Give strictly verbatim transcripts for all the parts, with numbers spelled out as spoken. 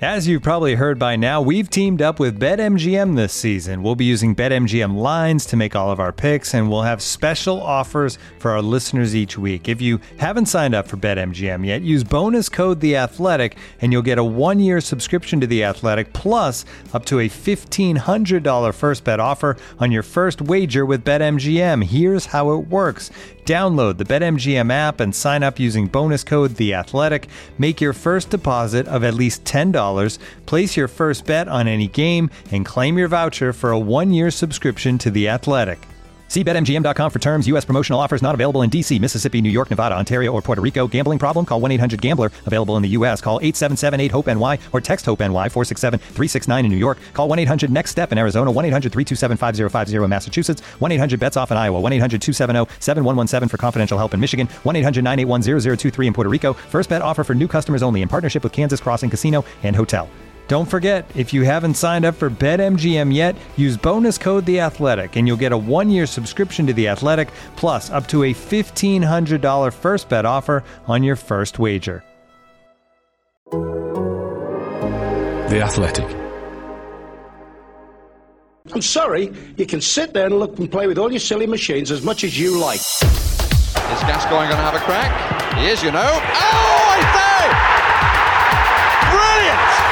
As you've probably heard by now, we've teamed up with BetMGM this season. We'll be using BetMGM lines to make all of our picks, and we'll have special offers for our listeners each week. If you haven't signed up for BetMGM yet, use bonus code The Athletic, and you'll get a one-year subscription to The Athletic, plus up to a fifteen hundred dollars first bet offer on your first wager with BetMGM. Here's how it works. Download the BetMGM app and sign up using bonus code The Athletic. Make your first deposit of at least ten dollars, place your first bet on any game, and claim your voucher for a one-year subscription to The Athletic. See Bet M G M dot com for terms. U S promotional offers not available in D C, Mississippi, New York, Nevada, Ontario, or Puerto Rico. Gambling problem? Call one eight hundred gambler. Available in the U S. Call eight seven seven eight hope N Y or text HOPE-NY four six seven three six nine in New York. Call one eight hundred next step in Arizona. one eight hundred three two seven five zero five zero in Massachusetts. one eight hundred bets off in Iowa. one eight hundred two seven zero seven one one seven for confidential help in Michigan. one eight hundred nine eight one zero zero two three in Puerto Rico. First bet offer for new customers only in partnership with Kansas Crossing Casino and Hotel. Don't forget, if you haven't signed up for BetMGM yet, use bonus code The Athletic, and you'll get a one-year subscription to The Athletic, plus up to a fifteen hundred dollars first bet offer on your first wager. The Athletic. I'm sorry, you can sit there and look and play with all your silly machines as much as you like. Is Gascoigne going to have a crack? He is, you know. Oh, I say! Brilliant!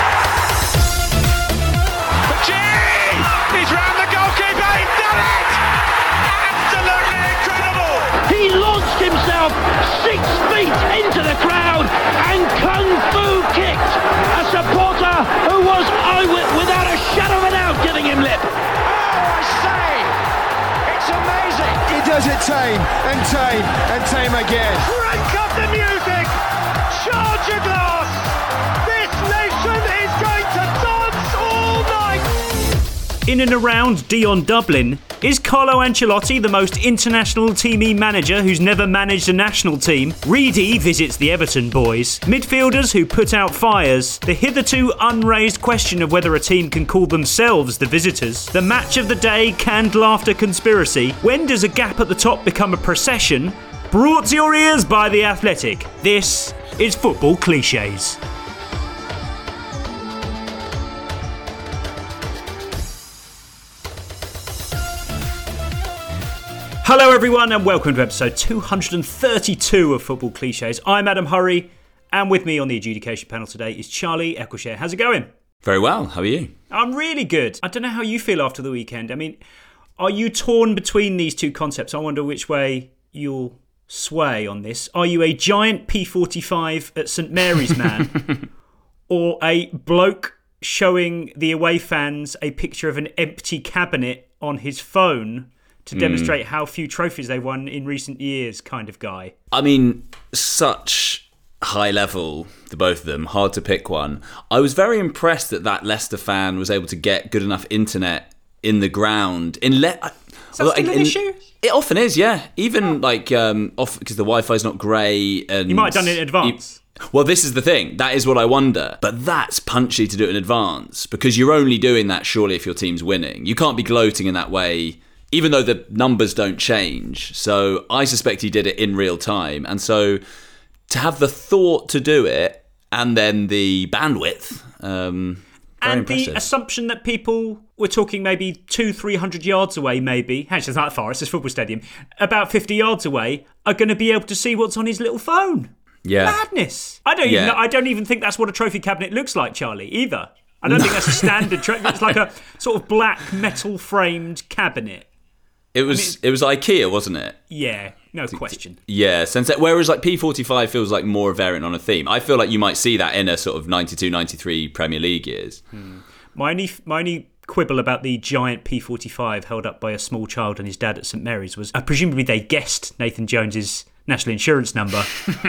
He's round the goalkeeper, he's done it! Absolutely incredible! He launched himself six feet into the crowd and kung fu kicked a supporter who was eyewitness without a shadow of a doubt giving him lip. Oh, I say! It's amazing! He does it tame and tame and tame again. Crank up the music! Charge your glass! This nation is going to dance all night! In and around Dion Dublin, is Carlo Ancelotti the most international teamie manager who's never managed a national team? Reedy visits the Everton boys. Midfielders who put out fires. The hitherto unraised question of whether a team can call themselves the visitors. The match of the day, canned laughter conspiracy. When does a gap at the top become a procession? Brought to your ears by The Athletic. This is Football Clichés. Hello everyone and welcome to episode two hundred thirty-two of Football Clichés. I'm Adam Hurrey, and with me on the adjudication panel today is Charlie Eccleshare. How's it going? Very well, how are you? I'm really good. I don't know how you feel after the weekend. I mean, are you torn between these two concepts? I wonder which way you'll sway on this. Are you a giant P forty-five at St Mary's man, or a bloke showing the away fans a picture of an empty cabinet on his phone to demonstrate mm. how few trophies they won in recent years kind of guy? I mean, such high level, the both of them, hard to pick one. I was very impressed that that Leicester fan was able to get good enough internet in the ground. In Le- Is that still like, an in, issue? It often is, yeah. Even oh. like, um, off because the Wi-Fi's not great. And you might have done it in advance. You, well, this is the thing. That is what I wonder. But that's punchy to do it in advance, because you're only doing that surely if your team's winning. You can't be gloating in that way, even though the numbers don't change. So I suspect he did it in real time. And so to have the thought to do it and then the bandwidth, um, very and impressive. The assumption that people were talking maybe two, three hundred yards away, maybe, actually it's not that far, it's this football stadium, about fifty yards away, are going to be able to see what's on his little phone. Yeah. Madness. I don't even yeah. know, I don't even think that's what a trophy cabinet looks like, Charlie, either. I don't think that's a standard trophy. It's like a sort of black metal framed cabinet. It was I mean, it was IKEA, wasn't it? Yeah, no question. Yeah, since whereas like P forty-five feels like more a variant on a theme. I feel like you might see that in a sort of ninety-two ninety-three Premier League years. Hmm. My only my only quibble about the giant P forty-five held up by a small child and his dad at St Mary's was uh, presumably they guessed Nathan Jones's national insurance number,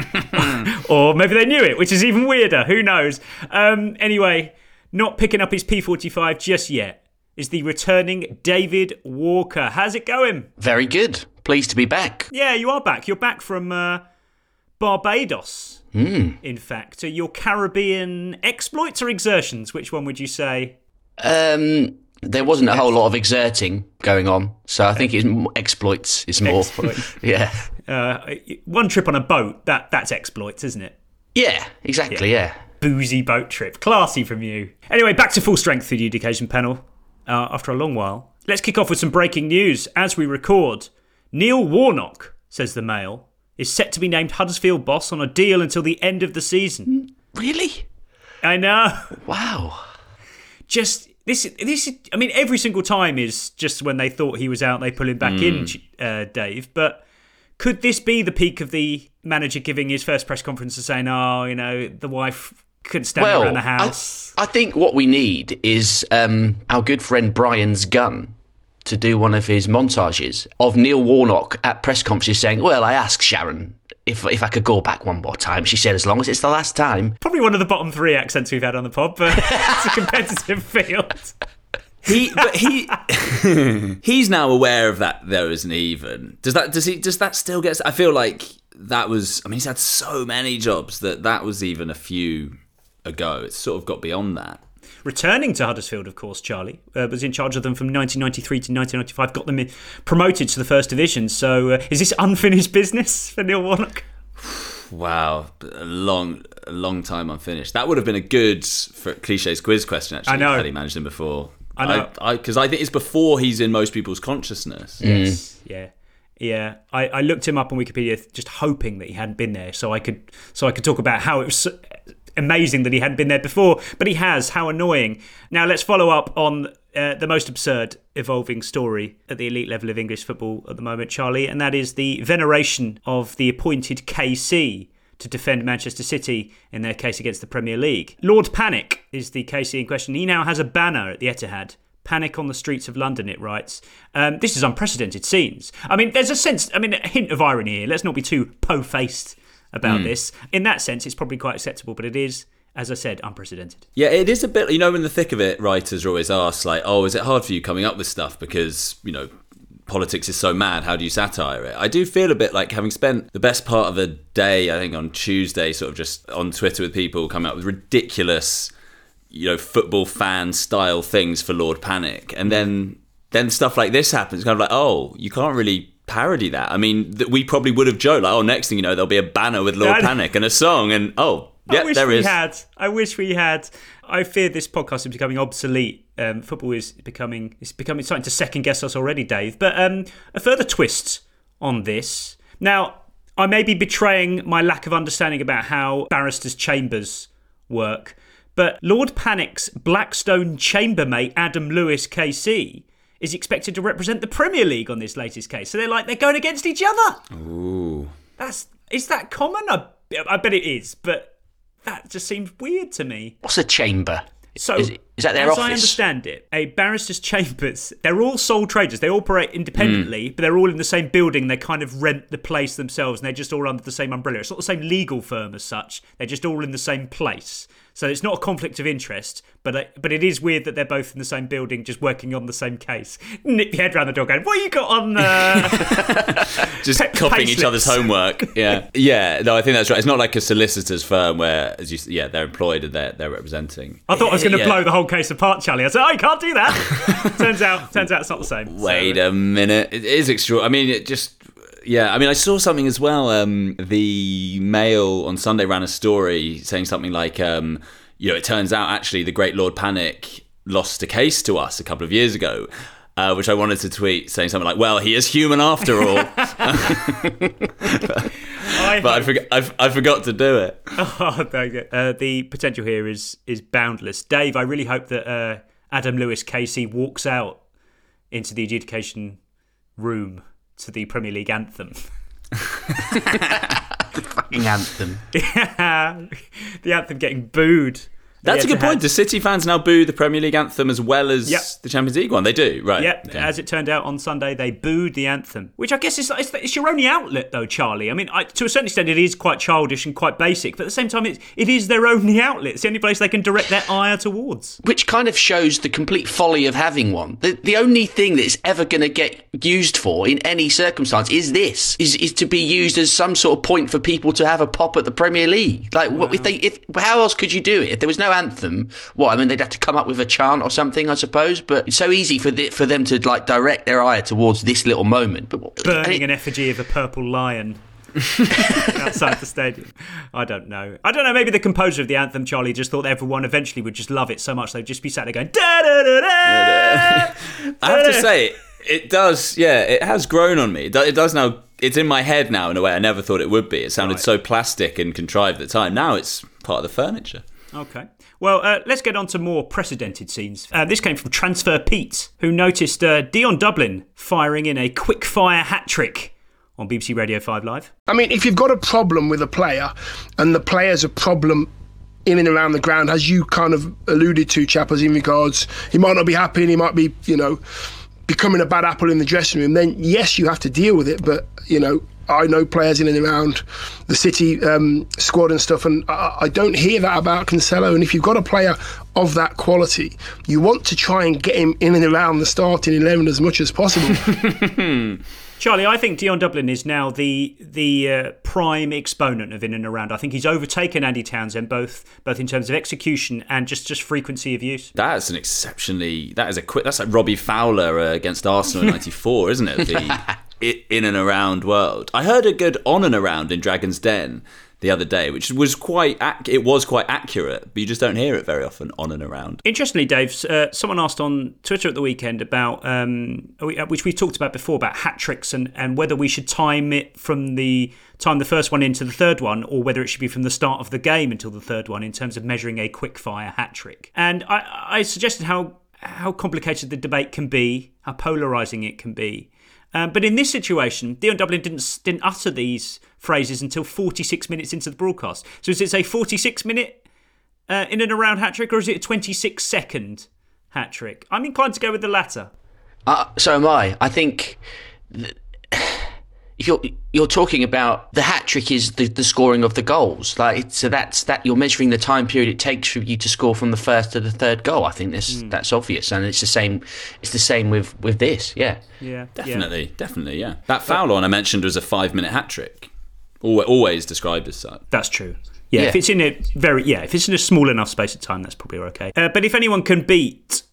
or maybe they knew it, which is even weirder. Who knows? Um, anyway, not picking up his P forty-five just yet is the returning David Walker. How's it going? Very good. Pleased to be back. Yeah, you are back. You're back from uh, Barbados, mm. in fact. So your Caribbean exploits or exertions? Which one would you say? Um, there wasn't a whole lot of exerting going on, so I think it's exploits is more. Exploit. yeah. Uh, one trip on a boat, that that's exploits, isn't it? Yeah, exactly, yeah. boozy boat trip. Classy from you. Anyway, back to full strength for the adjudication panel uh, after a long while. Let's kick off with some breaking news. As we record, Neil Warnock, says the Mail, is set to be named Huddersfield boss on a deal until the end of the season. Really? I know. Wow. Just, this, this. I mean, every single time is just when they thought he was out, they pull him back mm. in, uh, Dave. But could this be the peak of the manager giving his first press conference and saying, oh, you know, the wife couldn't stand well, around the house? I, I think what we need is um, our good friend Brian's gun to do one of his montages of Neil Warnock at press conferences saying, well, I asked Sharon if if I could go back one more time. She said, as long as it's the last time. Probably one of the bottom three accents we've had on the pod, but it's a competitive field. He, but he, he's now aware of that. There isn't even. Does that? Does he? Does that still get? I feel like that was. I mean, he's had so many jobs that that was even a few ago. It's sort of got beyond that. Returning to Huddersfield, of course, Charlie uh, was in charge of them from nineteen ninety-three to nineteen ninety-five. Got them in, promoted to the first division. So, uh, is this unfinished business for Neil Warnock? Wow, a long, a long time unfinished. That would have been a good for Cliche's quiz question. Actually, I know. Had he managed him before? I know, because I, I, I think it's before he's in most people's consciousness. Yes, mm. yeah, yeah. I, I looked him up on Wikipedia, just hoping that he hadn't been there, so I could, so I could talk about how it was amazing that he hadn't been there before, but he has. How annoying. Now let's follow up on uh, the most absurd evolving story at the elite level of English football at the moment, Charlie, and that is the veneration of the appointed K C to defend Manchester City in their case against the Premier League. Lord Panic is the K C in question. He now has a banner at the Etihad. Panic on the streets of London, it writes. Um, this is unprecedented scenes. I mean, there's a sense, I mean, a hint of irony here. Let's not be too po-faced about mm. this. In that sense, it's probably quite acceptable, but it is, as I said, unprecedented. Yeah, it is a bit, you know, in the thick of it, writers are always asked, like, oh, is it hard for you coming up with stuff because, you know, politics is so mad, how do you satire it? I do feel a bit like, having spent the best part of a day, I think on Tuesday, sort of just on Twitter with people coming up with ridiculous, you know, football fan style things for Lord Panic, and then then stuff like this happens, kind of like, oh, you can't really parody that. I mean, th- we probably would have joked, like, oh, next thing you know, there'll be a banner with Lord Panic and a song, and oh, yeah, I wish there we is. Had. I wish we had. I fear this podcast is becoming obsolete. Um, football is becoming it's becoming starting to second guess us already, Dave. But um, a further twist on this. Now, I may be betraying my lack of understanding about how barristers' chambers work, but Lord Panic's Blackstone chambermate Adam Lewis K C is expected to represent the Premier League on this latest case. So they're like they're going against each other. Ooh, that's is that common? I, I bet it is, but that just seems weird to me. What's a chamber? So, is, it, is that their as office? I understand it, a barrister's chambers, they're all sole traders. They operate independently, mm. but they're all in the same building. They kind of rent the place themselves, and they're just all under the same umbrella. It's not the same legal firm as such. They're just all in the same place. So it's not a conflict of interest, but uh, but it is weird that they're both in the same building, just working on the same case. Nip your head around the door going, what you got on uh... Just pe- copying each other's homework. Yeah. Yeah, no, I think that's right. It's not like a solicitor's firm where, as you yeah, they're employed and they're, they're representing. I thought I was going to yeah. blow the whole case apart, Charlie. I said, oh, you can't do that. turns out turns out it's not the same. Wait so. a minute. It is extraordinary. I mean, it just... Yeah, I mean, I saw something as well. Um, the Mail on Sunday ran a story saying something like, um, you know, it turns out actually the great Lord Panic lost a case to us a couple of years ago, uh, which I wanted to tweet saying something like, well, he is human after all. I but I, forgot, I, I forgot to do it. Oh, thank you. Uh, the potential here is is boundless. Dave, I really hope that uh, Adam Lewis K C walks out into the adjudication room to the Premier League anthem. The fucking anthem. Yeah, the anthem getting booed. That's a good point. Do City fans now boo the Premier League anthem as well as yep. the Champions League one? They do, right? Yeah, okay. As it turned out on Sunday, they booed the anthem, which I guess is it's, it's your only outlet, though, Charlie. I mean, I, to a certain extent, it is quite childish and quite basic, but at the same time, it, it is their only outlet. It's the only place they can direct their ire towards. Which kind of shows the complete folly of having one. The, the only thing that it's ever going to get used for in any circumstance is this, is, is to be used as some sort of point for people to have a pop at the Premier League. Like, wow. if they, if how else could you do it? If there was no anthem, what, I mean, they'd have to come up with a chant or something, I suppose, but it's so easy for the, for them to, like, direct their ire towards this little moment. But Burning it, an effigy of a purple lion. outside the stadium. I don't know. I don't know. Maybe the composer of the anthem, Charlie, just thought everyone eventually would just love it so much they'd just be sat there going da da da da. I have to say, it does. Yeah, it has grown on me. It does, it does now. It's in my head now in a way I never thought it would be. It sounded right. so plastic and contrived at the time. Now it's part of the furniture. Okay. Well, uh, let's get on to more precedented scenes. Uh, this came from Transfer Pete, who noticed uh, Dion Dublin firing in a quick-fire hat-trick on B B C Radio five Live. I mean, if you've got a problem with a player and the player's a problem in and around the ground, as you kind of alluded to, Chappers, in regards, he might not be happy and he might be, you know, becoming a bad apple in the dressing room, then yes, you have to deal with it. But, you know, I know players in and around the City um, squad and stuff, and I, I don't hear that about Cancelo. And if you've got a player of that quality, you want to try and get him in and around the starting eleven as much as possible. Charlie, I think Dion Dublin is now the the uh, prime exponent of in and around. I think he's overtaken Andy Townsend both both in terms of execution and just, just frequency of use. That's an exceptionally that is a quick. That's like Robbie Fowler uh, against Arsenal in ninety-four, isn't it? The in and around world. I heard a good on and around in Dragon's Den the other day, which was quite ac- it was quite accurate, but you just don't hear it very often, on and around. Interestingly, Dave, uh, someone asked on Twitter at the weekend about, um, which we talked about before, about hat tricks and, and whether we should time it from the time the first one into the third one, or whether it should be from the start of the game until the third one in terms of measuring a quick fire hat trick. And I, I suggested how how complicated the debate can be, how polarising it can be. Um, but in this situation, Dion Dublin didn't didn't utter these phrases until forty-six minutes into the broadcast. So is it a forty-six minute uh, in and around hat-trick, or is it a twenty-six second hat-trick? I'm inclined to go with the latter. Uh, so am I. I think th- if you're you're talking about the hat-trick is the, the scoring of the goals. Like so that's that you're measuring the time period it takes for you to score from the first to the third goal. I think this mm. that's obvious, and it's the same. It's the same with, with this. Yeah. Yeah. Definitely. Yeah. Definitely. Yeah. That foul one I mentioned was a five minute hat-trick. Always described as such. That's true. Yeah, yeah. If it's in a very yeah, if it's in a small enough space of time, that's probably okay. Uh, but if anyone can beat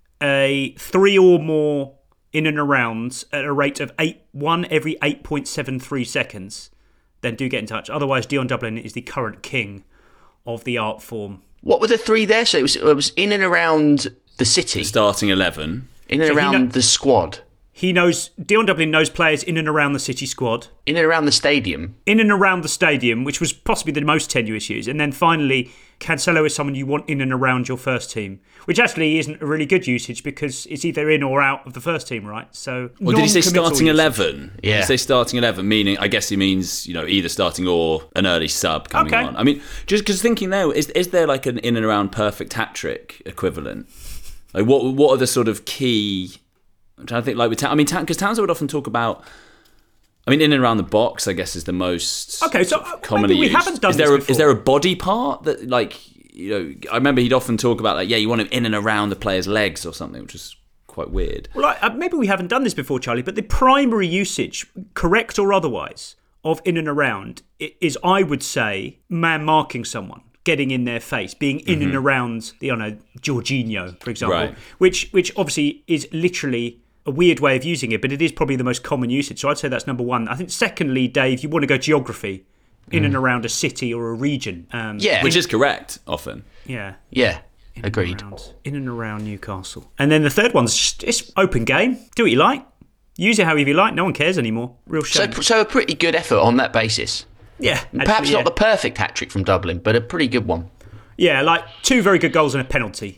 a three or more in and around at a rate of eight one every eight point seven three seconds, then do get in touch. Otherwise, Dion Dublin is the current king of the art form. What were the three there? So it was it was in and around the City, the starting eleven, in and so around know- the squad. He knows, Dion Dublin knows players in and around the City squad. In and around the stadium. In and around the stadium, which was possibly the most tenuous use. And then finally, Cancelo is someone you want in and around your first team, which actually isn't a really good usage because it's either in or out of the first team, right? So, well, did he say starting eleven? Yeah. Did he say starting eleven, meaning, I guess he means, you know, either starting or an early sub coming okay. on. I mean, just because thinking now, is is there like an in and around perfect hat-trick equivalent? Like, what what are the sort of key... I'm trying to think, like, with I mean, because Townsend would often talk about, I mean, in and around the box, I guess, is the most okay, so commonly we used. haven't done is there this a, before. Is there a body part that, like, you know, I remember he'd often talk about, like, yeah, you want him in and around the player's legs or something, which is quite weird. Well, I, maybe we haven't done this before, Charlie, but the primary usage, correct or otherwise, of in and around is, I would say, man marking someone. Getting in their face, being in mm-hmm. and around, the, you know, Jorginho, for example, right. which which obviously is literally a weird way of using it, but it is probably the most common usage. So I'd say that's number one. I think secondly, Dave, you want to go geography, in mm. and around a city or a region. Um, yeah, which is correct often. Yeah, yeah, in agreed. And around, in and around Newcastle, and then the third one's just it's open game. Do what you like, use it however you like. No one cares anymore. Real shame. So, so a pretty good effort on that basis. Yeah, actually, perhaps yeah. not the perfect hat trick from Dublin, but a pretty good one. Yeah, like two very good goals and a penalty.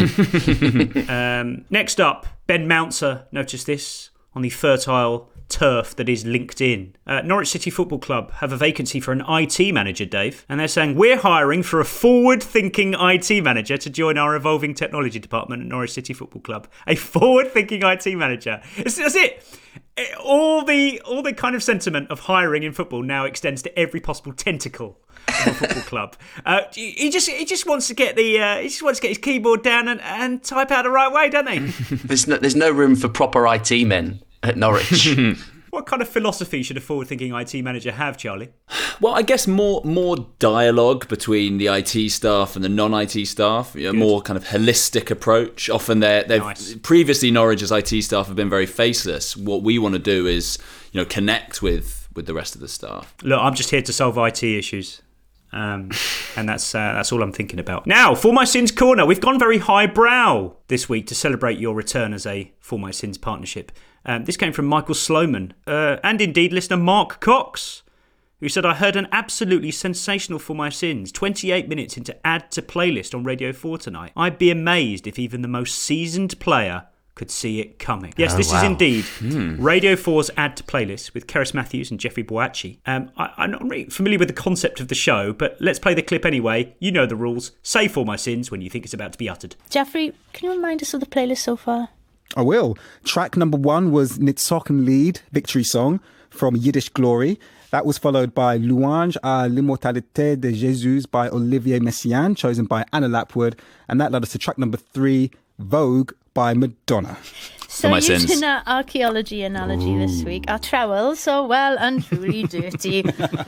Mm. um, next up, Ben Mouncer noticed this on the fertile turf that is LinkedIn. Uh, Norwich City Football Club have a vacancy for an I T manager, Dave, and they're saying we're hiring for a forward-thinking I T manager to join our evolving technology department at Norwich City Football Club. A forward-thinking I T manager. That's, that's it. All the all the kind of sentiment of hiring in football now extends to every possible tentacle of a football club. Uh, he just he just wants to get the uh, he just wants to get his keyboard down and, and type out the right way, doesn't he? there's no there's no room for proper I T men at Norwich. What kind of philosophy should a forward-thinking I T manager have, Charlie? Well, I guess more more dialogue between the I T staff and the non-I T staff. You know, more kind of holistic approach. Often they're, they've nice. Previously Norwich's I T staff have been very faceless. What we want to do is, you know, connect with with the rest of the staff. Look, I'm just here to solve I T issues. Um, and that's uh, that's all I'm thinking about. Now, For My Sins Corner. We've gone very highbrow this week to celebrate your return as a For My Sins partnership. Um, this came from Michael Sloman uh, and indeed listener Mark Cox, who said, I heard an absolutely sensational For My Sins twenty-eight minutes into Add to Playlist on Radio four tonight. I'd be amazed if even the most seasoned player could see it coming. Yes, oh, this wow. is indeed hmm. Radio four's Add to Playlist with Keris Matthews and Jeffrey Boachi. Um, I, I'm not really familiar with the concept of the show, but let's play the clip anyway. You know the rules. Say For My Sins when you think it's about to be uttered. Jeffrey, can you remind us of the playlist so far? I will. Track number one was Nitsoken Lied, Victory Song from Yiddish Glory. That was followed by Louange à l'immortalité de Jésus by Olivier Messiaen, chosen by Anna Lapwood. And that led us to track number three, Vogue by Madonna. So using sins. Our archaeology analogy Ooh. This week, our trowels so well and truly dirty.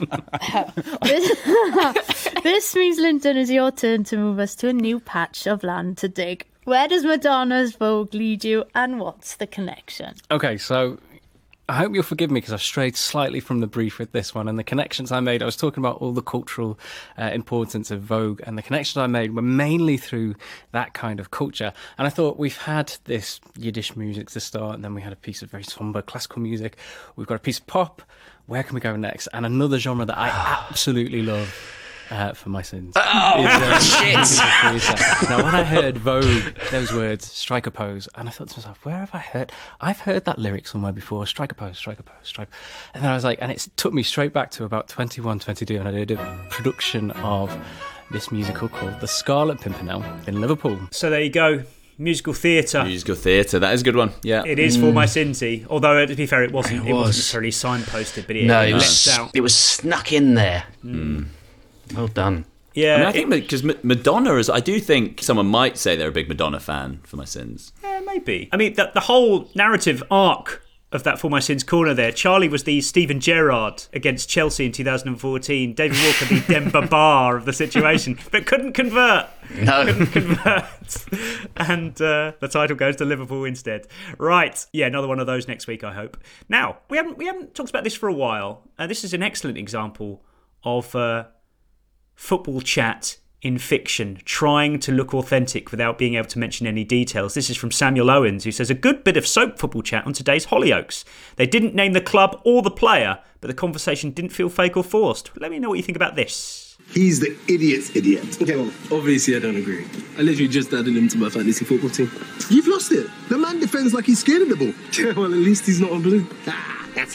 this, this means, Linton, is your turn to move us to a new patch of land to dig. Where does Madonna's Vogue lead you, and what's the connection? Okay, so I hope you'll forgive me because I've strayed slightly from the brief with this one, and the connections I made, I was talking about all the cultural uh, importance of Vogue, and the connections I made were mainly through that kind of culture. And I thought, we've had this Yiddish music to start, and then we had a piece of very somber classical music. We've got a piece of pop. Where can we go next? And another genre that I absolutely love. Uh, for my sins. Oh, is, uh, shit. Now, when I heard Vogue, those words, strike a pose, and I thought to myself, where have I heard? I've heard that lyric somewhere before, strike a pose, strike a pose, strike. And then I was like, and it took me straight back to about twenty-one, twenty-two, and I did a production of this musical called The Scarlet Pimpernel in Liverpool. So there you go. Musical theatre. Musical theatre, that is a good one, yeah. It is mm. For My Sinsy, although to be fair, it wasn't, it, it was. wasn't necessarily signposted, but it, no, it, it was, out. It was snuck in there. Mm. Well done. Yeah, I mean, I think because Madonna is, I do think someone might say they're a big Madonna fan, For My Sins. Yeah, maybe. I mean, the, the whole narrative arc of that For My Sins corner there, Charlie was the Steven Gerrard against Chelsea in two thousand fourteen, David Walker the Demba Ba of the situation, but couldn't convert. No. Couldn't convert. And uh, the title goes to Liverpool instead. Right, yeah, another one of those next week, I hope. Now, we haven't we haven't talked about this for a while. Uh, this is an excellent example of uh, football chat in fiction, trying to look authentic without being able to mention any details. This is from Samuel Owens, who says, a good bit of soap football chat on today's Hollyoaks. They didn't name the club or the player, but the conversation didn't feel fake or forced. Let me know what you think about this. He's the idiot's idiot. Okay, well, obviously I don't agree. I literally just added him to my fantasy football team. You've lost it. The man defends like he's scared of the ball. Yeah, well, at least he's not on blue. Ah, that's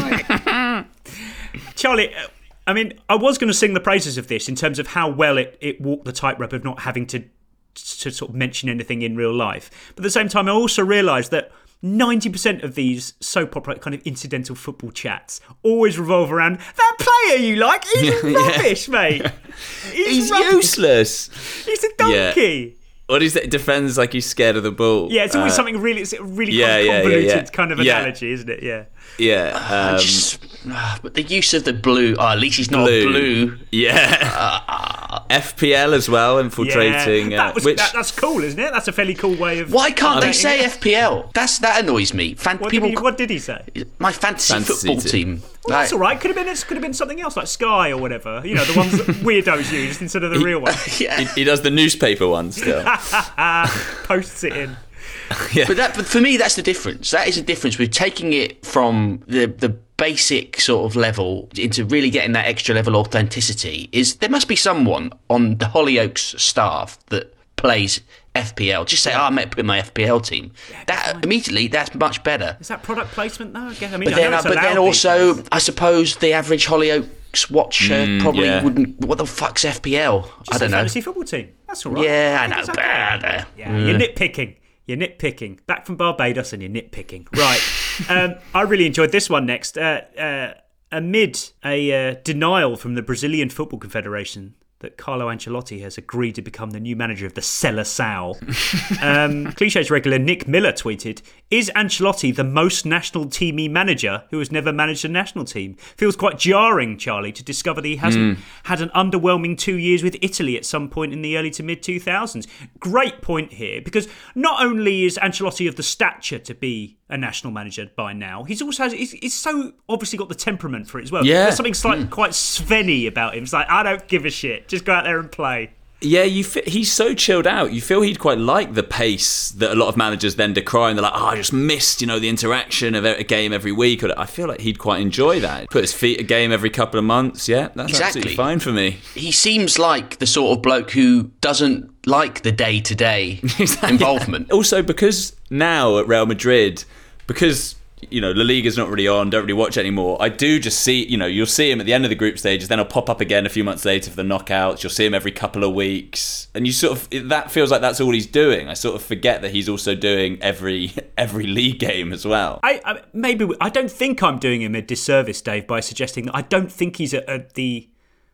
my boy. Charlie... Uh, I mean, I was going to sing the praises of this in terms of how well it, it walked the tightrope of not having to, to sort of mention anything in real life. But at the same time, I also realised that ninety percent of these soap opera kind of incidental football chats always revolve around that player you like. He's yeah, rubbish, yeah. mate. He's, he's useless. He's a donkey. Yeah. What is it? Defends like he's scared of the ball. Yeah, it's always uh, something really, it's a really yeah, kind of convoluted yeah, yeah, yeah. kind of analogy, yeah. isn't it? Yeah. Yeah. Um, just, uh, but the use of the blue, oh, at least he's not blue. blue. Yeah. Uh, F P L as well, infiltrating. Yeah. That was, uh, which, that, that's cool, isn't it? That's a fairly cool way of. Why can't they say it? F P L? That's That annoys me. Fan- what, people, did he, what did he say? My fantasy, fantasy football team. team. Well, that's all right. Could have been. It could have been something else, like Sky or whatever. You know, the ones that weirdos use instead of the he, real ones. Yeah. He, he does the newspaper one still. Posts it in. Yeah. But that, but for me, that's the difference. That is the difference with taking it from the the basic sort of level into really getting that extra level authenticity. Is there must be someone on the Hollyoaks staff that plays F P L. Just say, yeah. oh, I might put in my F P L team. Yeah, that fine. Immediately, that's much better. Is that product placement though? I guess. I mean, but then, I but then also, I suppose the average Hollyoaks watcher mm, probably yeah. wouldn't. What the fuck's F P L? Just I don't a know. Fantasy football team. That's all right. Yeah, I, I know. But, uh, yeah, mm. You're nitpicking. You're nitpicking. Back from Barbados and you're nitpicking. Right. um, I really enjoyed this one next. Uh, uh, amid a uh, denial from the Brazilian Football Confederation that Carlo Ancelotti has agreed to become the new manager of the Seleção. um, Clichés regular Nick Miller tweeted, is Ancelotti the most national teamy manager who has never managed a national team? Feels quite jarring, Charlie, to discover that he hasn't mm. had an underwhelming two years with Italy at some point in the early to mid two thousands. Great point here, because not only is Ancelotti of the stature to be a national manager by now. He's also he's, he's so obviously got the temperament for it as well. Yeah. There's something slightly Mm. quite Svenny about him. It's like, I don't give a shit. Just go out there and play. Yeah, you f- he's so chilled out. You feel he'd quite like the pace that a lot of managers then decry, and they're like, oh, I just missed, you know, the interaction of a game every week. I feel like he'd quite enjoy that. Put his feet a game every couple of months. Yeah, that's Exactly. absolutely fine for me. He seems like the sort of bloke who doesn't like the day-to-day involvement. Also, because now at Real Madrid, because, you know, La Liga's not really on, don't really watch it anymore, I do just see, you know, you'll see him at the end of the group stages, then he'll pop up again a few months later for the knockouts, you'll see him every couple of weeks, and you sort of, that feels like that's all he's doing. I sort of forget that he's also doing every every league game as well. I, I maybe I don't think I'm doing him a disservice, Dave, by suggesting that I don't think he's at, at the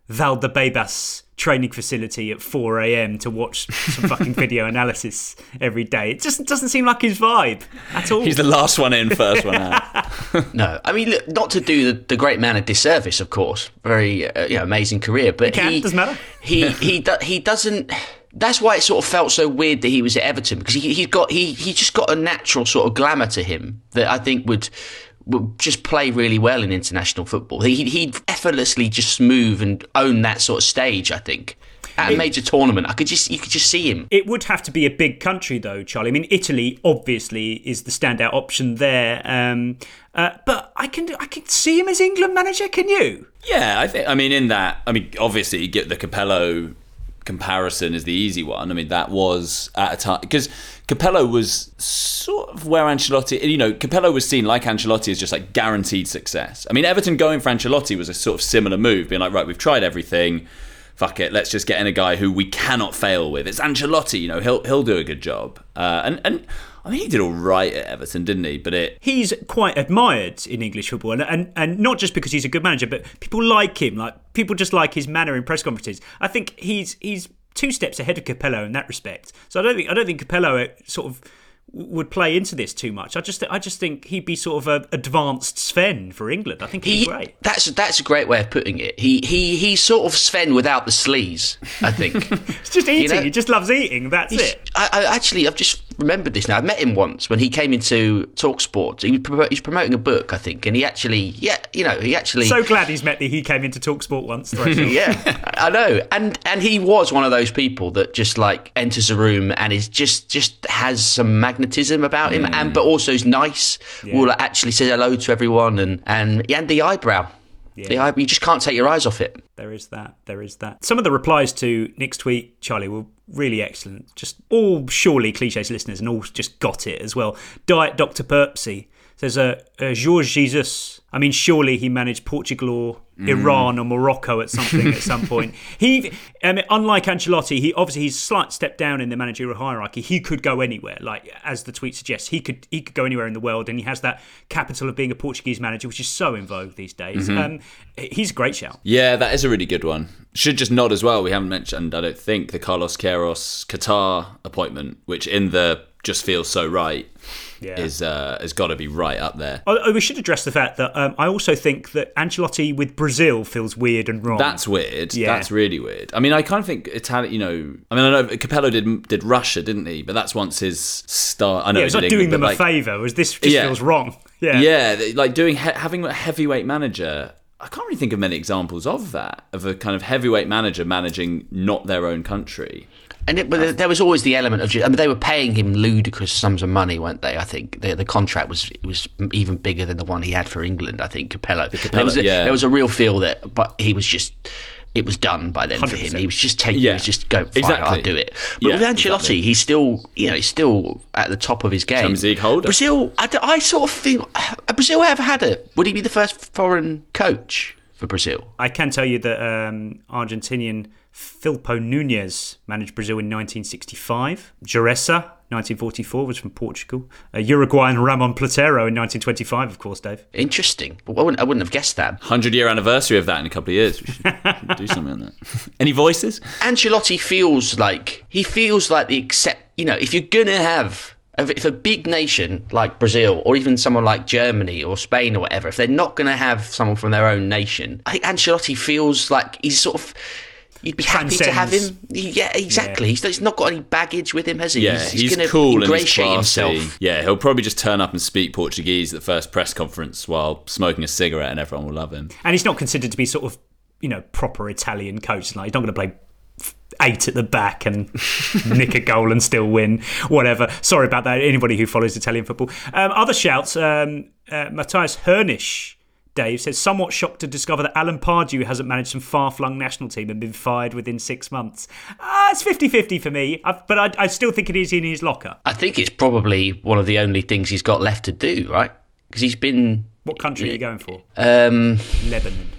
Valdebebas training facility at four a.m. to watch some fucking video analysis every day. It just doesn't seem like his vibe at all. He's the last one in, first one out. No, I mean, look, not to do the, the great man a disservice, of course. Very, uh, you know, amazing career, but He can, he doesn't matter. he he do, he doesn't. That's why it sort of felt so weird that he was at Everton, because he he's got he he just got a natural sort of glamour to him that I think would. would just play really well in international football. He, he'd effortlessly just move and own that sort of stage, I think. At a major tournament, I could just you could just see him. It would have to be a big country, though, Charlie. I mean, Italy obviously is the standout option there, um, uh, but I can I can see him as England manager. Can you? Yeah, I think. I mean, in that, I mean, obviously, you get the Capello comparison is the easy one. I mean, that was at a time because Capello was sort of where Ancelotti, you know, Capello was seen like Ancelotti as just like guaranteed success. I mean, Everton going for Ancelotti was a sort of similar move, being like, right, we've tried everything. Fuck it, let's just get in a guy who we cannot fail with. It's Ancelotti, you know, he'll he'll do a good job. Uh, and and I mean, he did all right at Everton, didn't he? But it he's quite admired in English football, and, and and not just because he's a good manager, but people like him. Like people just like his manner in press conferences. I think he's he's two steps ahead of Capello in that respect. So I don't think I don't think Capello sort of would play into this too much. I just I just think he'd be sort of a advanced Sven for England. I think he'd he, be great. That's that's a great way of putting it. He he he's sort of Sven without the sleaze, I think. It's just eating. You know? He just loves eating. That's He's, it. I, I actually I've just remembered this now. I met him once when he came into TalkSport. He was, promote, he was promoting a book, I think, and he actually yeah you know he actually So glad he's met that he came into TalkSport once. Yeah, I know, and and he was one of those people that just like enters a room and is just just has some magnetism about him, mm. and but also is nice. Yeah. Will actually say hello to everyone, and and and the eyebrow. Yeah. The eye, you just can't take your eyes off it. There is that. There is that. Some of the replies to Nick's tweet, Charlie, were really excellent. Just all surely cliches listeners, and all just got it as well. Diet Doctor Perpsy says, uh, uh, Jorge Jesus. I mean, surely he managed Portugal or mm. Iran or Morocco at something at some point. He, I mean, unlike Ancelotti, he obviously he's a slight step down in the managerial hierarchy. He could go anywhere, like as the tweet suggests. He could he could go anywhere in the world, and he has that capital of being a Portuguese manager, which is so in vogue these days. Mm-hmm. Um, he's a great shout. Yeah, that is a really good one. Should just nod as well. We haven't mentioned, I don't think, the Carlos Queiroz Qatar appointment, which in the just feels so right. Yeah. Is uh, has got to be right up there. Oh, we should address the fact that um, I also think that Ancelotti with Brazil feels weird and wrong. That's weird. Yeah. That's really weird. I mean, I kind of think Italian. You know, I mean, I know Capello did did Russia, didn't he? But that's once his start. I know yeah, it's like England, doing them like, a favour. Whereas this just yeah. feels wrong. Yeah, yeah, like doing having a heavyweight manager. I can't really think of many examples of that, of a kind of heavyweight manager managing not their own country. And it, but there was always the element of, I mean, they were paying him ludicrous sums of money, weren't they? I think the the contract was it was even bigger than the one he had for England. I think Capello. Capello there was a, yeah. there was a real feel that, but he was just. It was done by then one hundred percent. for him. He was just taking. Yeah. He was just going. Fine, exactly. I'll do it. But yeah, with Ancelotti, exactly. he's still, you know, he's still at the top of his game. Champions League holder. Brazil. I, I sort of feel. Brazil ever had a? Would he be the first foreign coach for Brazil? I can tell you that um, Argentinian Filpo Nunez managed Brazil in nineteen sixty-five. Jereza, nineteen forty-four, was from Portugal. Uh, Uruguayan Ramon Platero in nineteen twenty-five, of course, Dave. Interesting. I wouldn't, I wouldn't have guessed that. hundred-year anniversary of that in a couple of years. We should, should do something on that. Any voices? Ancelotti feels like, he feels like the accept, you know, if you're going to have, if a big nation like Brazil or even someone like Germany or Spain or whatever, if they're not going to have someone from their own nation, I think Ancelotti feels like he's sort of, you'd be happy to have him. Yeah, exactly. Yeah. He's, he's not got any baggage with him, has he? Yeah, he's, he's, he's going to cool ingratiate and he's classy. himself. Yeah, he'll probably just turn up and speak Portuguese at the first press conference while smoking a cigarette, and everyone will love him. And he's not considered to be sort of, you know, proper Italian coach. Like, he's not going to play eight at the back and nick a goal and still win, whatever. Sorry about that, anybody who follows Italian football. Um, other shouts, um, uh, Matthias Hernisch, Dave, says, somewhat shocked to discover that Alan Pardew hasn't managed some far-flung national team and been fired within six months. Uh, it's fifty-fifty for me, I've, but I, I still think it is in his locker. I think it's probably one of the only things he's got left to do, right? Because he's been... What country are you going for? Um, Lebanon.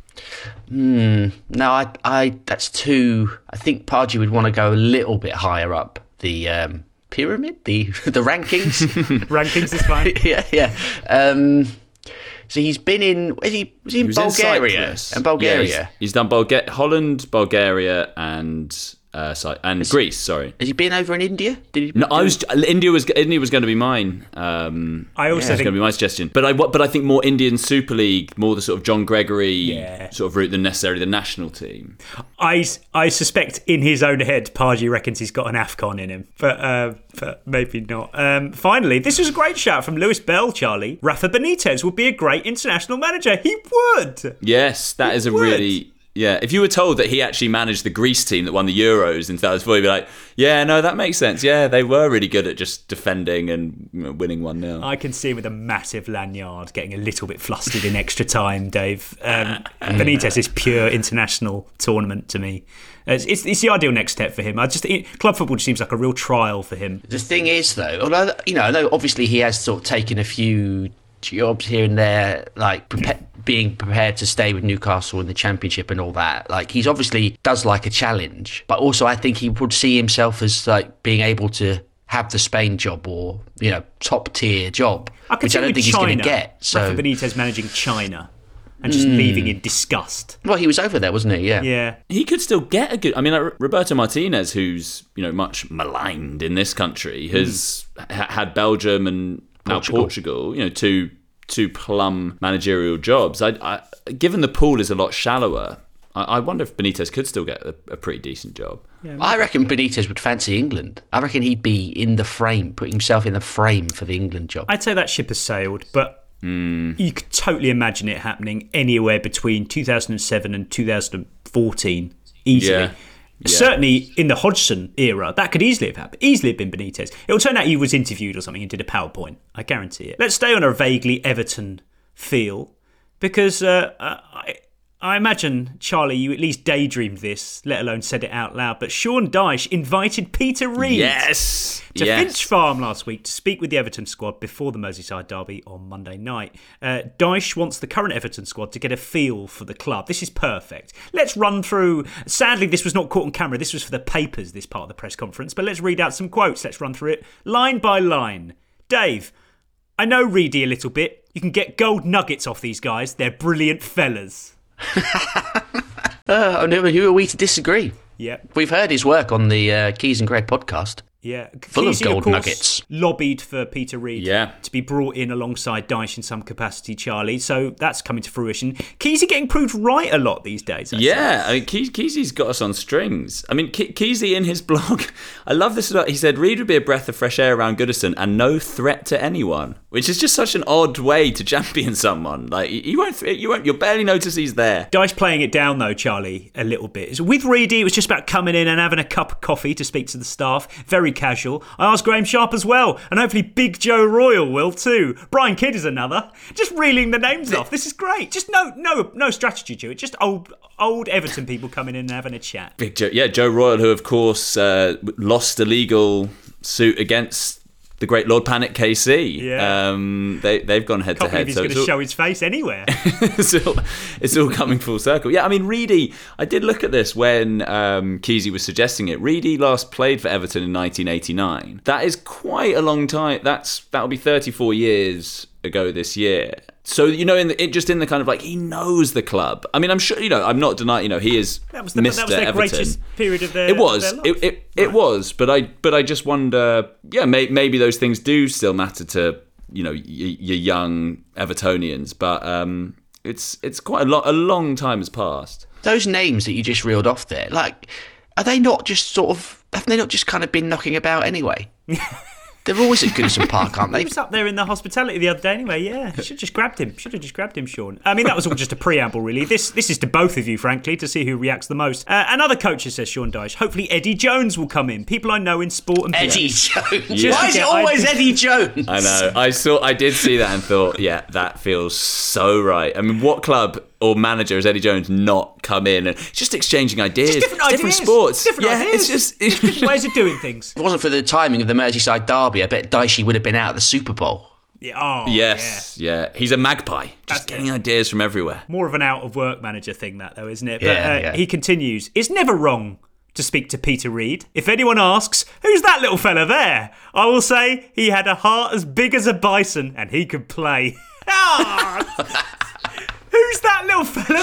Hmm. No, I, I. That's too. I think Pardew would want to go a little bit higher up the um, pyramid, the the rankings. Rankings is fine. yeah, yeah. Um, so he's been in. Was he? Was he in he was Bulgaria? In and Bulgaria. Yeah, he's, he's done Bulga- Holland, Bulgaria, and. Uh, sorry, and Has Greece. Sorry, has he been over in India? Did he? No, I was. India was. India was going to be mine. Um, I also yeah, think was going to be my suggestion, but I. But I think more Indian Super League, more the sort of John Gregory yeah. sort of route than necessarily the national team. I, I suspect in his own head, Pardew reckons he's got an AFCON in him, but uh, but maybe not. Um, finally, this was a great shout from Lewis Bell. Charlie, Rafa Benitez would be a great international manager. He would. Yes, that he is a would. really. Yeah, if you were told that he actually managed the Greece team that won the Euros in two thousand four, you'd be like, yeah, no, that makes sense. Yeah, they were really good at just defending and, you know, winning one nil. I can see him with a massive lanyard getting a little bit flustered in extra time, Dave. Um, Benitez is pure international tournament to me. It's, it's, it's the ideal next step for him. I just it, club football just seems like a real trial for him. The thing is, though, although, you know, although obviously he has sort of taken a few jobs here and there, like prepa- being prepared to stay with Newcastle in the Championship and all that. Like, he's obviously does like a challenge, but also I think he would see himself as like being able to have the Spain job or, you know, top tier job, I which I don't think China, he's going to get. So Rafa Benitez managing China and just mm. leaving in disgust. Well, he was over there, wasn't he? Yeah. Yeah. He could still get a good... I mean, like Roberto Martinez, who's, you know, much maligned in this country, has mm. ha- had Belgium and now Portugal, Portugal you know, two two plum managerial jobs. I, I, given the pool is a lot shallower, I, I wonder if Benitez could still get a, a pretty decent job. Yeah, I reckon Benitez would fancy England. I reckon he'd be in the frame, putting himself in the frame for the England job. I'd say that ship has sailed, but mm. you could totally imagine it happening anywhere between two thousand seven and two thousand fourteen, easily. Yeah. Yeah. Certainly in the Hodgson era, that could easily have happened. Easily have been Benitez. It'll turn out he was interviewed or something and did a PowerPoint. I guarantee it. Let's stay on a vaguely Everton feel, because uh, I, I imagine, Charlie, you at least daydreamed this, let alone said it out loud, but Sean Dyche invited Peter Reid yes. to yes. Finch Farm last week to speak with the Everton squad before the Merseyside derby on Monday night. Uh, Dyche wants the current Everton squad to get a feel for the club. This is perfect. Let's run through... Sadly, this was not caught on camera. This was for the papers, this part of the press conference, but let's read out some quotes. Let's run through it line by line. Dave, I know Reedy a little bit. You can get gold nuggets off these guys. They're brilliant fellas. uh, who are we to disagree? Yeah, we've heard his work on the uh, Keys and Cred podcast. Yeah, full Kesey, of gold of course, nuggets. Lobbied for Peter Reid yeah. to be brought in alongside Dyche in some capacity, Charlie. So that's coming to fruition. Kesey getting proved right a lot these days. I yeah, I mean, Ke- Kesey's got us on strings. I mean, Ke- Kesey in his blog, I love this. He said Reid would be a breath of fresh air around Goodison and no threat to anyone, which is just such an odd way to champion someone. Like you won't, you won't, you'll barely notice he's there. Dyche playing it down though, Charlie, a little bit. So with Reedy, it was just about coming in and having a cup of coffee to speak to the staff. Very casual. I asked Graham Sharp as well, and hopefully Big Joe Royal will too. Brian Kidd is another. Just reeling the names off. This is great. Just no, no, no strategy to it. Just old, old Everton people coming in and having a chat. Big Joe, yeah, Joe Royal, who of course uh, lost a legal suit against the great Lord Panic K C. Yeah. Um, they, they've gone head Can't to head. He's so going to show his face anywhere. it's, all, it's all coming full circle. Yeah, I mean, Reedy, I did look at this when um, Kesey was suggesting it. Reedy last played for Everton in nineteen eighty-nine. That is quite a long time. That's That'll be thirty-four years ago this year. So, you know, in the, it, just in the kind of like, he knows the club. I mean, I'm sure, you know, I'm not denying, you know, he is that was the, Mister That was their Everton. greatest period of their It was. Of their it life. it, it right. was. But I but I just wonder, yeah, may, maybe those things do still matter to, you know, y- your young Evertonians. But um, it's it's quite a, lo- a long time has passed. Those names that you just reeled off there, like, are they not just sort of, have they not just kind of been knocking about anyway? They're always at Goodison Park, aren't they? He was up there in the hospitality the other day anyway, yeah. Should have just grabbed him. Should have just grabbed him, Sean. I mean, that was all just a preamble, really. This this is to both of you, frankly, to see who reacts the most. Uh, and other coaches, says Sean Dyche. Hopefully Eddie Jones will come in. People I know in sport and business. Eddie Jones? Yeah. Why is it always I... Eddie Jones? I know. I saw. I did see that and thought, yeah, that feels so right. I mean, what club or manager has Eddie Jones not come in and just exchanging ideas, just different, ideas. different sports, different yeah, ideas. it's just it's different ways of doing things. If it wasn't for the timing of the Merseyside derby, I bet Dyche would have been out at the Super Bowl. Yeah, oh, yes, yeah. yeah. He's a magpie, just That's getting ideas from everywhere. More of an out of work manager thing, that though, isn't it? Yeah, but uh, yeah. He continues. It's never wrong to speak to Peter Reid. If anyone asks, who's that little fella there? I will say he had a heart as big as a bison and he could play. Who's that little fella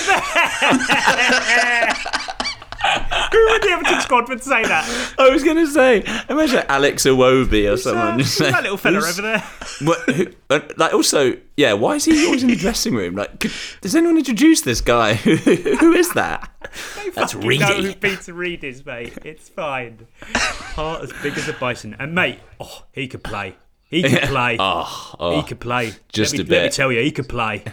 there? Who would the Everton squad would say that? I was going to say, imagine Alex Iwobi or who's someone. Who's saying, that little fella who's, over there? What, who, uh, like also, yeah, why is he always in the dressing room? Like, could, does anyone introduce this guy? Who is that? That's Reedy. Know who Peter Reid is, mate. It's fine. Heart as big as a bison, and mate, oh, he could play. He could play. oh, oh, he could play. Just let me, a bit. Let me tell you, he could play.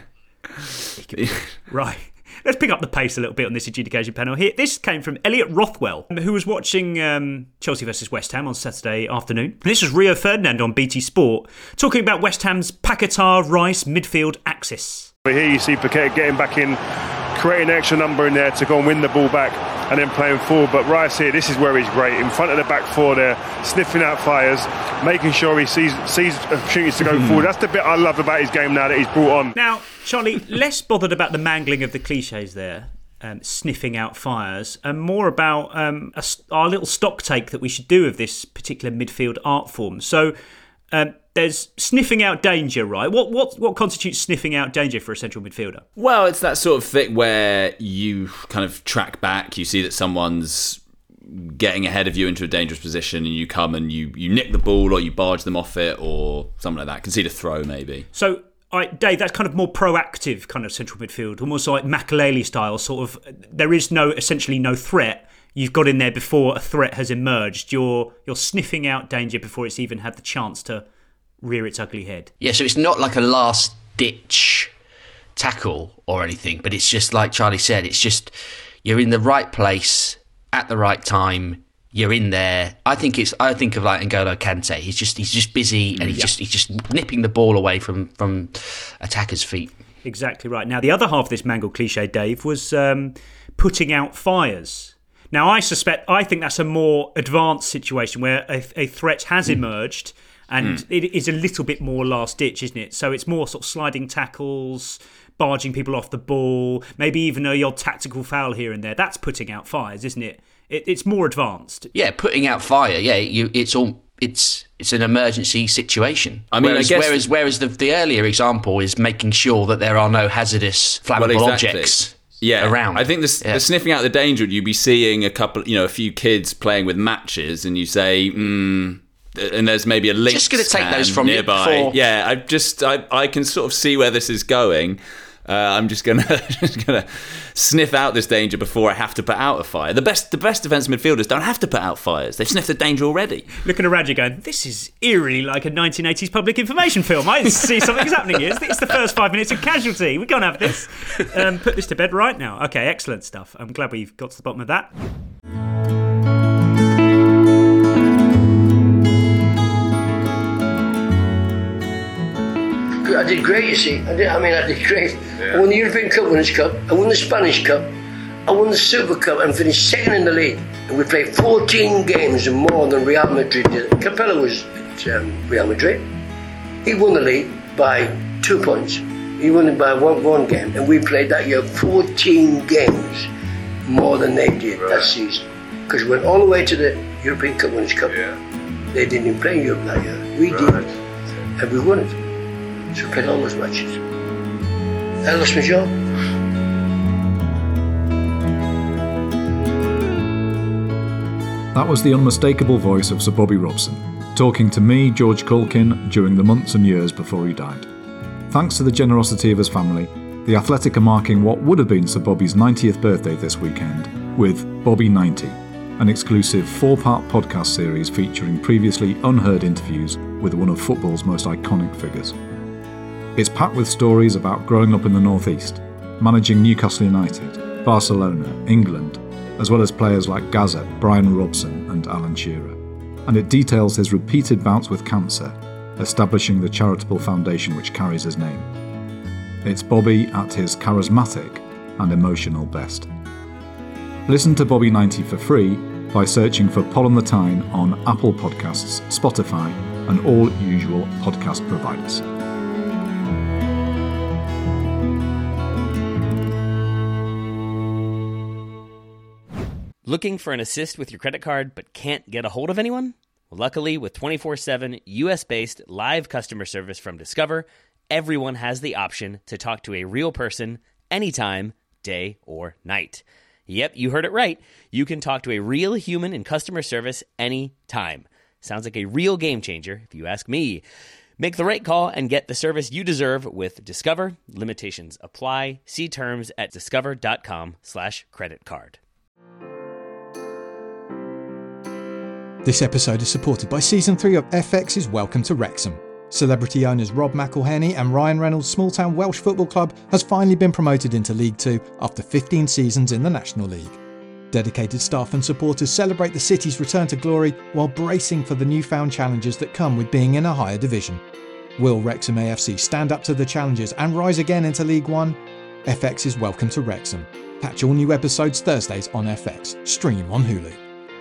He could play. Right. Let's pick up the pace a little bit on this adjudication panel here. This came from Elliot Rothwell, who was watching um, Chelsea versus West Ham on Saturday afternoon. And this was Rio Ferdinand on B T Sport, talking about West Ham's Paquetá-Rice midfield axis. Here you see Paquetá getting back in, creating an extra number in there to go and win the ball back and then playing forward. But Rice here, this is where he's great. In front of the back four there, sniffing out fires, making sure he sees sees opportunities to go mm. forward. That's the bit I love about his game now that he's brought on. Now, Charlie, less bothered about the mangling of the cliches there, um, sniffing out fires, and more about um, a, our little stock take that we should do of this particular midfield art form. So um, there's sniffing out danger, right? What what what constitutes sniffing out danger for a central midfielder? Well, it's that sort of thing where you kind of track back, you see that someone's getting ahead of you into a dangerous position and you come and you, you nick the ball or you barge them off it or something like that. Concede a throw, maybe. So, all right, Dave, that's kind of more proactive kind of central midfield, almost like Makelele style, sort of, there is no, essentially no threat. You've got in there before a threat has emerged. You're you're sniffing out danger before it's even had the chance to rear its ugly head. Yeah, so it's not like a last ditch tackle or anything, but it's just like Charlie said, it's just you're in the right place at the right time. You're in there. I think it's. I think of like N'Golo Kante. He's just. He's just busy, and he's yeah. just. He's just nipping the ball away from from attackers' feet. Exactly right. Now the other half of this mangled cliche, Dave, was um, putting out fires. Now I suspect. I think that's a more advanced situation where a, a threat has mm. emerged, and mm. it is a little bit more last ditch, isn't it? So it's more sort of sliding tackles, barging people off the ball, maybe even a odd tactical foul here and there. That's putting out fires, isn't it? it it's more advanced. Yeah, putting out fire. Yeah, you, it's all. It's it's an emergency situation. I mean, whereas I guess whereas, whereas the, the earlier example is making sure that there are no hazardous, flammable well, exactly. objects. Yeah, around. I think the, yeah. the sniffing out the danger, you'd be seeing a couple, you know, a few kids playing with matches, and you say, hmm. And there's maybe a lynx just going to take those from nearby. You before... Yeah, I just I, I can sort of see where this is going. Uh, I'm just gonna just gonna sniff out this danger before I have to put out a fire. The best the best defensive midfielders don't have to put out fires. They've sniffed the danger already. Looking around you going, this is eerily like a nineteen eighties public information film. I see something's happening here. It's the first five minutes of Casualty. We can't have this. Um, put this to bed right now. Okay, excellent stuff. I'm glad we've got to the bottom of that. I did great, you see. I, did, I mean, I did great. Yeah. I won the European Cup Winners' Cup. I won the Spanish Cup. I won the Super Cup and finished second in the league. And we played fourteen games and more than Real Madrid did. Capello was at um, Real Madrid. He won the league by two points. He won it by one, one game. And we played that year fourteen games more than they did right. that season. Because we went all the way to the European Cup Winners' Cup. Yeah. They didn't even play in Europe that year. We right. did. And we won it. So we played all those matches. I lost my job. That was the unmistakable voice of Sir Bobby Robson, talking to me, George Culkin, during the months and years before he died. Thanks to the generosity of his family, The Athletic are marking what would have been Sir Bobby's ninetieth birthday this weekend with Bobby ninety, an exclusive four-part podcast series featuring previously unheard interviews with one of football's most iconic figures. It's packed with stories about growing up in the Northeast, managing Newcastle United, Barcelona, England, as well as players like Gazette, Brian Robson and Alan Shearer. And it details his repeated bouts with cancer, establishing the charitable foundation which carries his name. It's Bobby at his charismatic and emotional best. Listen to Bobby ninety for free by searching for Poll on the Tyne on Apple Podcasts, Spotify and all usual podcast providers. Looking for an assist with your credit card but can't get a hold of anyone? Well, luckily, with twenty-four seven U S-based live customer service from Discover, everyone has the option to talk to a real person anytime, day or night. Yep, you heard it right. You can talk to a real human in customer service anytime. Sounds like a real game changer, if you ask me. Make the right call and get the service you deserve with Discover. Limitations apply. See terms at discover.com slash credit card. This episode is supported by Season three of F X's Welcome to Wrexham. Celebrity owners Rob McElhenney and Ryan Reynolds' small-town Welsh football club has finally been promoted into League Two after fifteen seasons in the National League. Dedicated staff and supporters celebrate the city's return to glory while bracing for the newfound challenges that come with being in a higher division. Will Wrexham A F C stand up to the challenges and rise again into League One? F X's Welcome to Wrexham. Catch all new episodes Thursdays on F X. Stream on Hulu.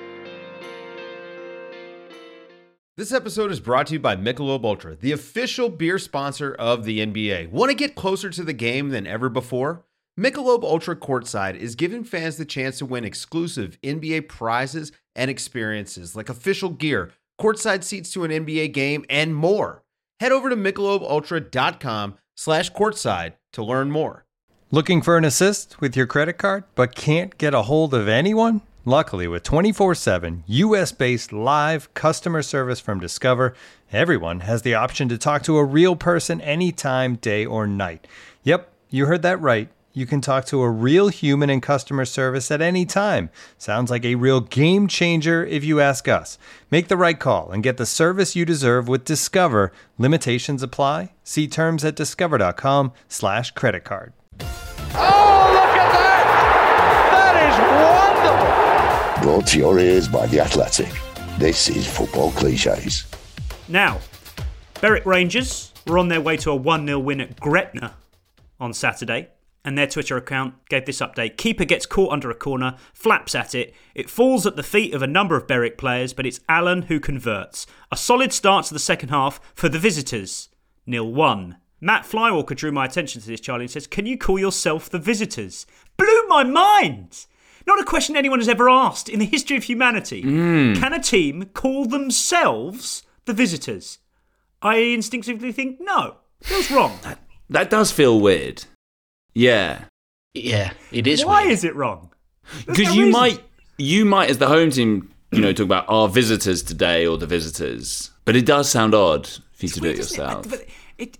This episode is brought to you by Michelob Ultra, the official beer sponsor of the N B A. Want to get closer to the game than ever before? Michelob Ultra Courtside is giving fans the chance to win exclusive N B A prizes and experiences like official gear, courtside seats to an N B A game, and more. Head over to michelobultra.com slash courtside to learn more. Looking for an assist with your credit card but can't get a hold of anyone? Luckily, with twenty-four seven U S-based live customer service from Discover, everyone has the option to talk to a real person anytime, day or night. Yep, you heard that right. You can talk to a real human in customer service at any time. Sounds like a real game changer if you ask us. Make the right call and get the service you deserve with Discover. Limitations apply. See terms at discover.com slash credit card. Oh, look at that! That is wonderful! Brought to your ears by The Athletic. This is Football Clichés. Now, Berwick Rangers were on their way to a one nil win at Gretna on Saturday, and their Twitter account gave this update. Keeper gets caught under a corner, flaps at it. It falls at the feet of a number of Berwick players, but it's Allen who converts. A solid start to the second half for the visitors. nil one. Matt Flywalker drew my attention to this, Charlie, and says, can you call yourself the visitors? Blew my mind! Not a question anyone has ever asked in the history of humanity. Mm. Can a team call themselves the visitors? I instinctively think no. Feels wrong. That, that does feel weird. Yeah. Yeah, it is Why weird. is it wrong? Because no you reason. might, you might, as the home team, you know, talk about our visitors today or the visitors. But it does sound odd for you It's to weird, do it isn't yourself. It? But it,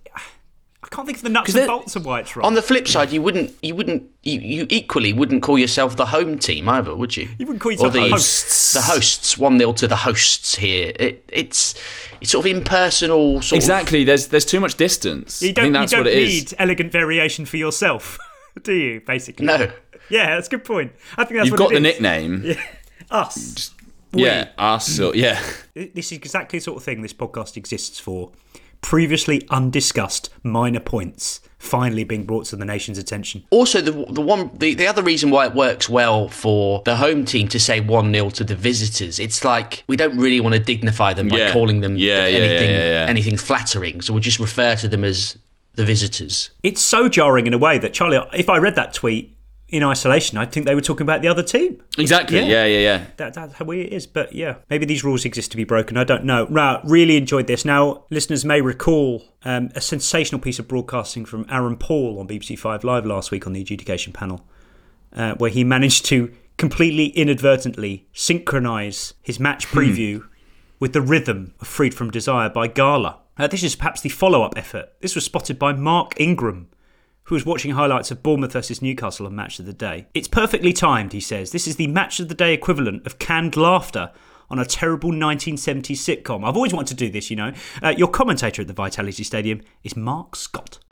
I can't think of the nuts and bolts of why it's wrong. On the flip side, you wouldn't, you wouldn't, you, you equally wouldn't call yourself the home team either, would you? You wouldn't call yourself or the the hosts. The hosts, one nil to the hosts here. It, it's, it's sort of impersonal. Sort exactly. Of, There's there's too much distance. You don't, I think that's you don't what it need is. elegant variation for yourself, do you? Basically, no. Yeah, that's a good point. I think that's You've what got it the is. nickname. Yeah. Us. Just, yeah, us. Or, yeah. This is exactly the sort of thing this podcast exists for. Previously undiscussed minor points finally being brought to the nation's attention. Also, the the one the, the other reason why it works well for the home team to say one nil to the visitors, it's like we don't really want to dignify them by Yeah. calling them Yeah, yeah, anything yeah, yeah, yeah. anything flattering. So we'll just refer to them as the visitors. It's so jarring in a way that, Charlie, if I read that tweet in isolation, I'd think they were talking about the other team. Exactly. Yeah, yeah, yeah. That, that's how weird it is. But yeah, maybe these rules exist to be broken. I don't know. Right, really enjoyed this. Now, listeners may recall um, a sensational piece of broadcasting from Aaron Paul on B B C Five Live last week on the adjudication panel, uh, where he managed to completely inadvertently synchronise his match preview with the rhythm of Freed from Desire by Gala. Uh, this is perhaps the follow-up effort. This was spotted by Mark Ingram who was watching highlights of Bournemouth versus Newcastle on Match of the Day. It's perfectly timed, he says. This is the Match of the Day equivalent of canned laughter on a terrible nineteen seventies sitcom. I've always wanted to do this, you know. Uh, your commentator at the Vitality Stadium is Mark Scott.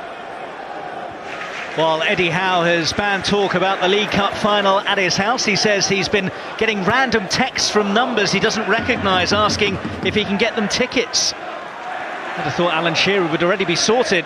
While Eddie Howe has banned talk about the League Cup final at his house, he says he's been getting random texts from numbers he doesn't recognise asking if he can get them tickets. I'd have thought Alan Shearer would already be sorted.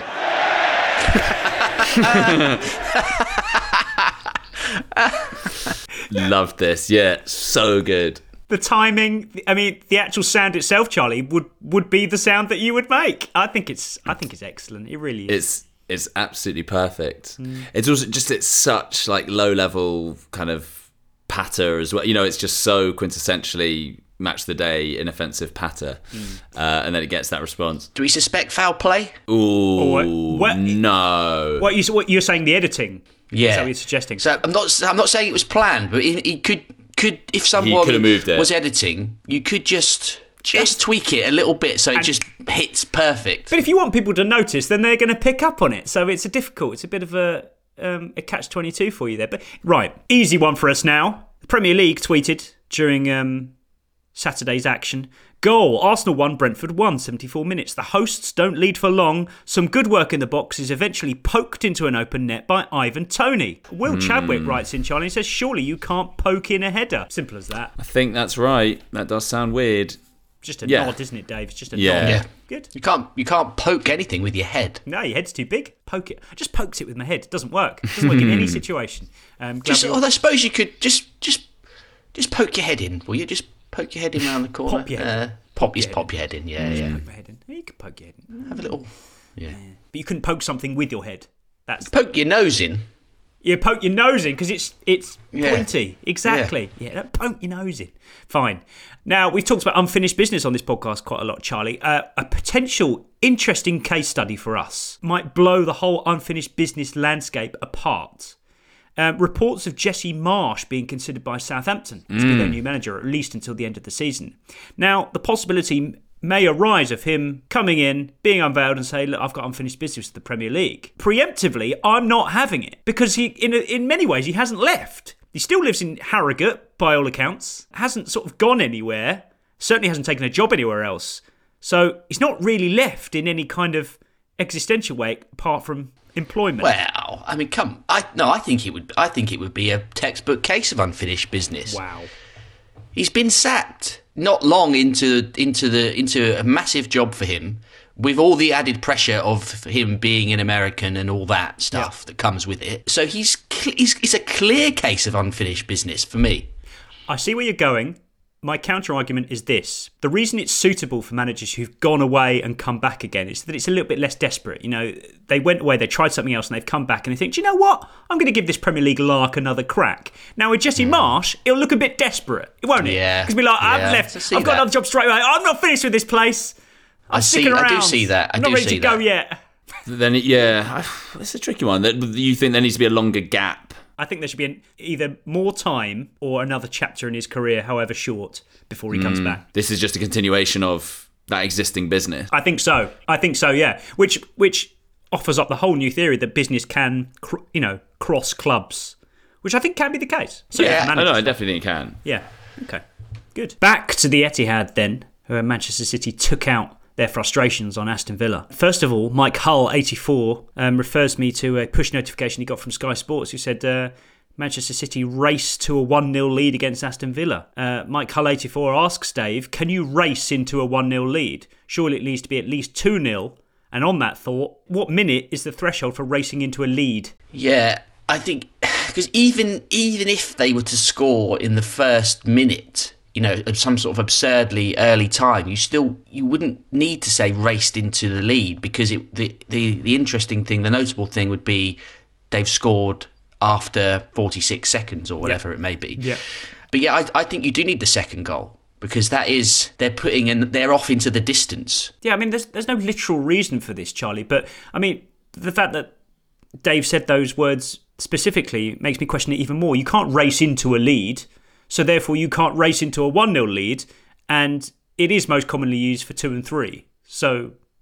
Loved this, yeah, so good. The timing, I mean, the actual sound itself, Charlie, would, would be the sound that you would make. I think it's I think it's excellent. It really is. It's it's absolutely perfect. Mm. It's also just it's such like low level kind of patter as well. You know, it's just so quintessentially Match of the Day inoffensive patter, mm. uh, and then it gets that response. Do we suspect foul play? Ooh, what, what, no. What you what you're saying? The editing? Yeah. Is that what you're suggesting? So I'm not I'm not saying it was planned, but it, it could could if someone was editing, you could just just tweak it a little bit so it and, just hits perfect. But if you want people to notice, then they're going to pick up on it. So it's a difficult. It's a bit of a um, a catch twenty-two for you there. But right, easy one for us now. The Premier League tweeted during um, Saturday's action. Goal. Arsenal won, Brentford won, seventy-four minutes. The hosts don't lead for long. Some good work in the box is eventually poked into an open net by Ivan Toney. Will mm. Chadwick writes in, Charlie, and says, surely you can't poke in a header. Simple as that. I think that's right. That does sound weird. Just a yeah. nod, isn't it, Dave? It's just a yeah. nod. Yeah. Good. You can't you can't poke anything with your head. No, your head's too big. Poke it. I just poked it with my head. It doesn't work. It doesn't work in any situation. Um, just, oh, I suppose you could just just just poke your head in, will you? Just poke your head in around the corner. Pop your head. Uh, pop, pop, your pop your head in, yeah, yeah. Poke my head in. You could poke your head in. Have a little, yeah. yeah. But you couldn't poke something with your head. That's poke your nose in. You poke your nose in because it's it's yeah. pointy. Exactly. Yeah. yeah, don't poke your nose in. Fine. Now, we've talked about unfinished business on this podcast quite a lot, Charlie. Uh, a potential interesting case study for us might blow the whole unfinished business landscape apart. Um, reports of Jesse Marsch being considered by Southampton to mm. be their new manager, at least until the end of the season. Now, the possibility may arise of him coming in, being unveiled and say, look, I've got unfinished business with the Premier League. Preemptively, I'm not having it because he, in in many ways, he hasn't left. He still lives in Harrogate, by all accounts, hasn't sort of gone anywhere, certainly hasn't taken a job anywhere else. So he's not really left in any kind of existential way apart from employment. Well, I mean, come, I no, I think it would. I think it would be a textbook case of unfinished business. Wow, he's been sacked not long into into the into a massive job for him, with all the added pressure of him being an American and all that stuff yeah. that comes with it. So he's he's it's a clear case of unfinished business for me. I see where you're going. My counter-argument is this. The reason it's suitable for managers who've gone away and come back again is that it's a little bit less desperate. You know, they went away, they tried something else, and they've come back and they think, do you know what? I'm going to give this Premier League lark another crack. Now, with Jesse mm. Marsch, it'll look a bit desperate, won't it? Yeah. Because be like, I've yeah. left, I've got that. another job straight away. I'm not finished with this place. I'm I see. sticking around. I do see that. I I'm do not ready see to go that. yet. Then, yeah, it's a tricky one. That you think there needs to be a longer gap? I think there should be an, either more time or another chapter in his career, however short, before he comes mm, back. This is just a continuation of that existing business. I think so. I think so, yeah. Which which offers up the whole new theory that business can, cr- you know, cross clubs, which I think can be the case. So, yeah, yeah I know, I definitely think it can. Yeah, okay, good. Back to the Etihad then, where Manchester City took out their frustrations on Aston Villa. First of all, Mike Hull, eighty-four, um, refers me to a push notification he got from Sky Sports who said uh, Manchester City raced to a one nil lead against Aston Villa. Uh, Mike Hull, eighty-four, asks Dave, can you race into a one nil lead? Surely it needs to be at least two nil. And on that thought, what minute is the threshold for racing into a lead? Yeah, I think, because even, even if they were to score in the first minute, you know, at some sort of absurdly early time, you still you wouldn't need to say raced into the lead, because it, the, the the interesting thing, the notable thing would be they've scored after forty-six seconds or whatever yeah. it may be. Yeah. But yeah, I, I think you do need the second goal, because that is, they're putting in, they're off into the distance. Yeah, I mean, there's there's no literal reason for this, Charlie, but I mean, the fact that Dave said those words specifically makes me question it even more. You can't race into a lead. So therefore, you can't race into a one nil lead, and it is most commonly used for two and three. So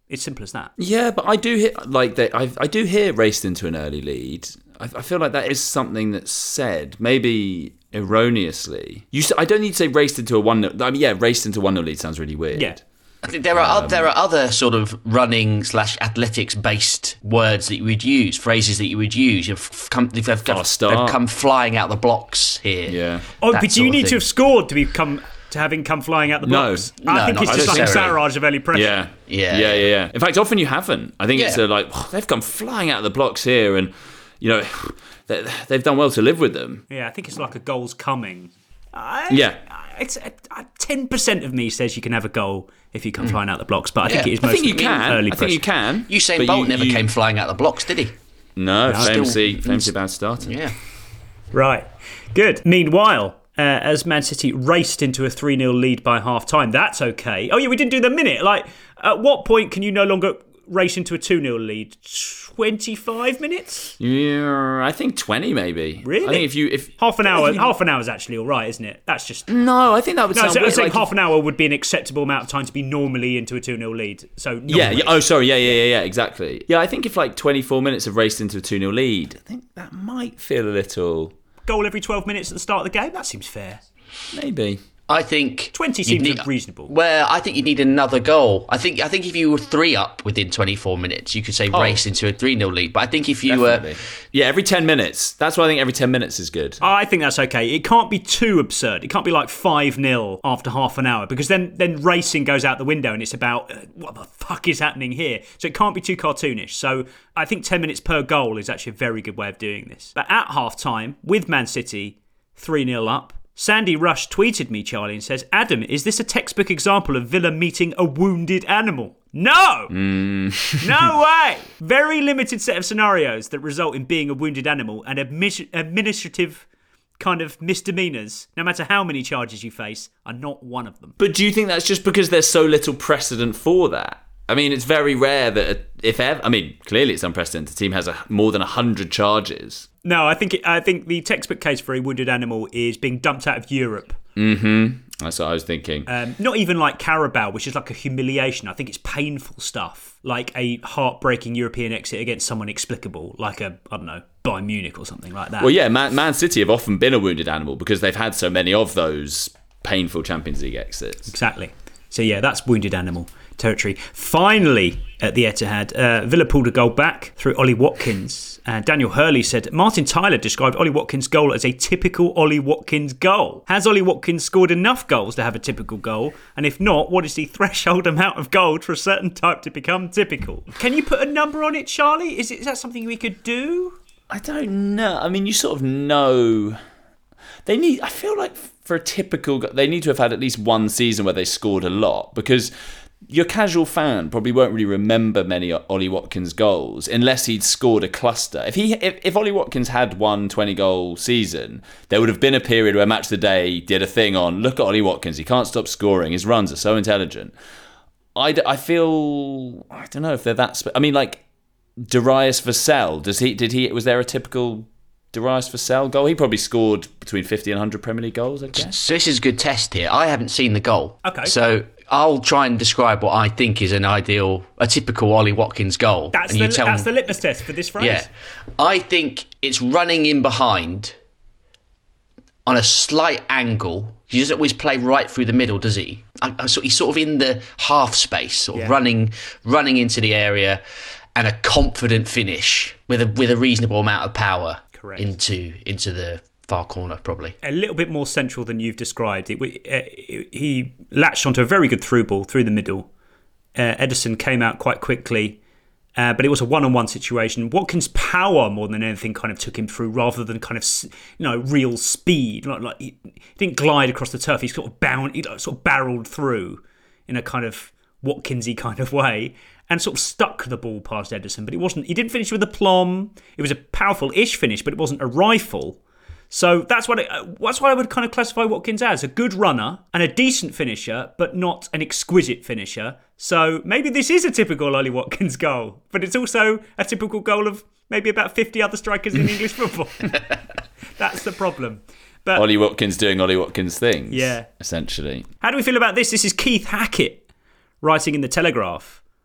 It's simple as that. Yeah, but I do hear like they, I, I do hear raced into an early lead. I, I feel like that is something that's said, maybe erroneously. You, I don't need to say raced into a one nil. I mean, yeah, raced into one nil lead sounds really weird. Yeah. I think there are Um, there are other sort of running slash athletics based words that you would use, phrases that you would use. You've come, they've, they've, they've come flying out the blocks here. Yeah. Oh, That but sort you of need thing. to have scored to become to having come flying out the No. blocks. I No, think not it's just like a necessarily. barrage of early pressure. Yeah. Yeah. yeah, yeah, yeah. In fact, often you haven't. I think it's Yeah. a, like oh, they've come flying out of the blocks here, and you know they, they've done well to live with them. Yeah, I think it's like a goal's coming. I, Yeah. It's ten percent of me says you can have a goal if you come flying out the blocks, but I think Yeah. it is I mostly think you can. early I pressure. think you can. Usain but Bolt you- never you- came flying out the blocks, did he? No, No. famously, Still- famously bad starter. Yeah. Right. Good. Meanwhile, uh, as Man City raced into a three nil lead by half time, that's okay. Oh, yeah, we didn't do the minute. Like, at what point can you no longer race into a two nil lead? twenty-five minutes? Yeah, I think twenty maybe. Really? I think if you if Half an hour. if you- Half an hour is actually all right, isn't it? That's just. No, I think that would No, sound so I weird, think like- half an hour would be an acceptable amount of time to be normally into a two nil lead. So Yeah, normally. yeah. Oh, sorry. Yeah, yeah, yeah, yeah. Exactly. Yeah, I think if like twenty-four minutes have raced into a two nil lead, I think that might feel a little. Goal every twelve minutes at the start of the game. That seems fair. Maybe. I think twenty you'd seems need- reasonable. Well, I think you need another goal. I think I think if you were three up within twenty-four minutes, you could say Oh. race into a three nil lead. But I think if you were Definitely. Yeah, every ten minutes. That's why I think every ten minutes is good. I think that's okay. It can't be too absurd. It can't be like five nil after half an hour because then, then racing goes out the window and it's about uh, what the fuck is happening here. So it can't be too cartoonish. So I think ten minutes per goal is actually a very good way of doing this. But at half time, with Man City three nil up, Sandy Rush tweeted me, Charlie, and says, Adam, is this a textbook example of Villa meeting a wounded animal? No! No way! Very limited set of scenarios that result in being a wounded animal and admi- administrative kind of misdemeanours, no matter how many charges you face, are not one of them. But do you think that's just because there's so little precedent for that? I mean, it's very rare that if ever, I mean, clearly it's unprecedented. The team has a, more than one hundred charges. No, I think it, I think the textbook case for a wounded animal is being dumped out of Europe. Mm-hmm. That's what I was thinking. Um, not even like Carabao, which is like a humiliation. I think it's painful stuff, like a heartbreaking European exit against someone inexplicable, like a, I don't know, Bayern Munich or something like that. Well, yeah, Man, Man City have often been a wounded animal because they've had so many of those painful Champions League exits. Exactly. So yeah, that's wounded animal territory. Finally, at the Etihad, uh, Villa pulled a goal back through Ollie Watkins. And Daniel Hurley said, Martin Tyler described Ollie Watkins' goal as a typical Ollie Watkins goal. Has Ollie Watkins scored enough goals to have a typical goal? And if not, what is the threshold amount of gold for a certain type to become typical? Can you put a number on it, Charlie? Is, it, is that something we could do? I don't know. I mean, you sort of know. They need. I feel like for a typical, they need to have had at least one season where they scored a lot, because your casual fan probably won't really remember many Ollie Watkins goals unless he'd scored a cluster. If he, if, if Ollie Watkins had one twenty-goal season, there would have been a period where Match of the Day did a thing on, look at Ollie Watkins, he can't stop scoring, his runs are so intelligent. I, d- I feel, I don't know if they're that... Spe- I mean, like, Darius Vassell, does he, did he, was there a typical Darius Vassell goal? He probably scored between fifty and one hundred Premier League goals, I guess. So this is a good test here. I haven't seen the goal. Okay. So I'll try and describe what I think is an ideal, a typical Ollie Watkins goal. That's, and the, you tell that's me- the litmus test for this phrase. Yeah. I think it's running in behind on a slight angle. He doesn't always play right through the middle, does he? I, I, so he's sort of in the half space, sort of Yeah. running, running into the area, and a confident finish with a with a reasonable amount of power Correct. into into the far corner, probably. A little bit more central than you've described. It, uh, he latched onto a very good through ball through the middle. Uh, Edison came out quite quickly, uh, but it was a one-on-one situation. Watkins' power more than anything kind of took him through, rather than kind of, you know, real speed. Like, like he, he didn't glide across the turf. He sort of bound, he sort of barreled through in a kind of Watkinsy kind of way, and sort of stuck the ball past Edison. But it wasn't. He didn't finish with aplomb. It was a powerful-ish finish, but it wasn't a rifle. So that's what, it, that's what I would kind of classify Watkins as, a good runner and a decent finisher, but not an exquisite finisher. So maybe this is a typical Ollie Watkins goal, but it's also a typical goal of maybe about fifty other strikers in English football. That's the problem. But Ollie Watkins doing Ollie Watkins things, Yeah. essentially. how do we feel about this? This is Keith Hackett writing in The Telegraph.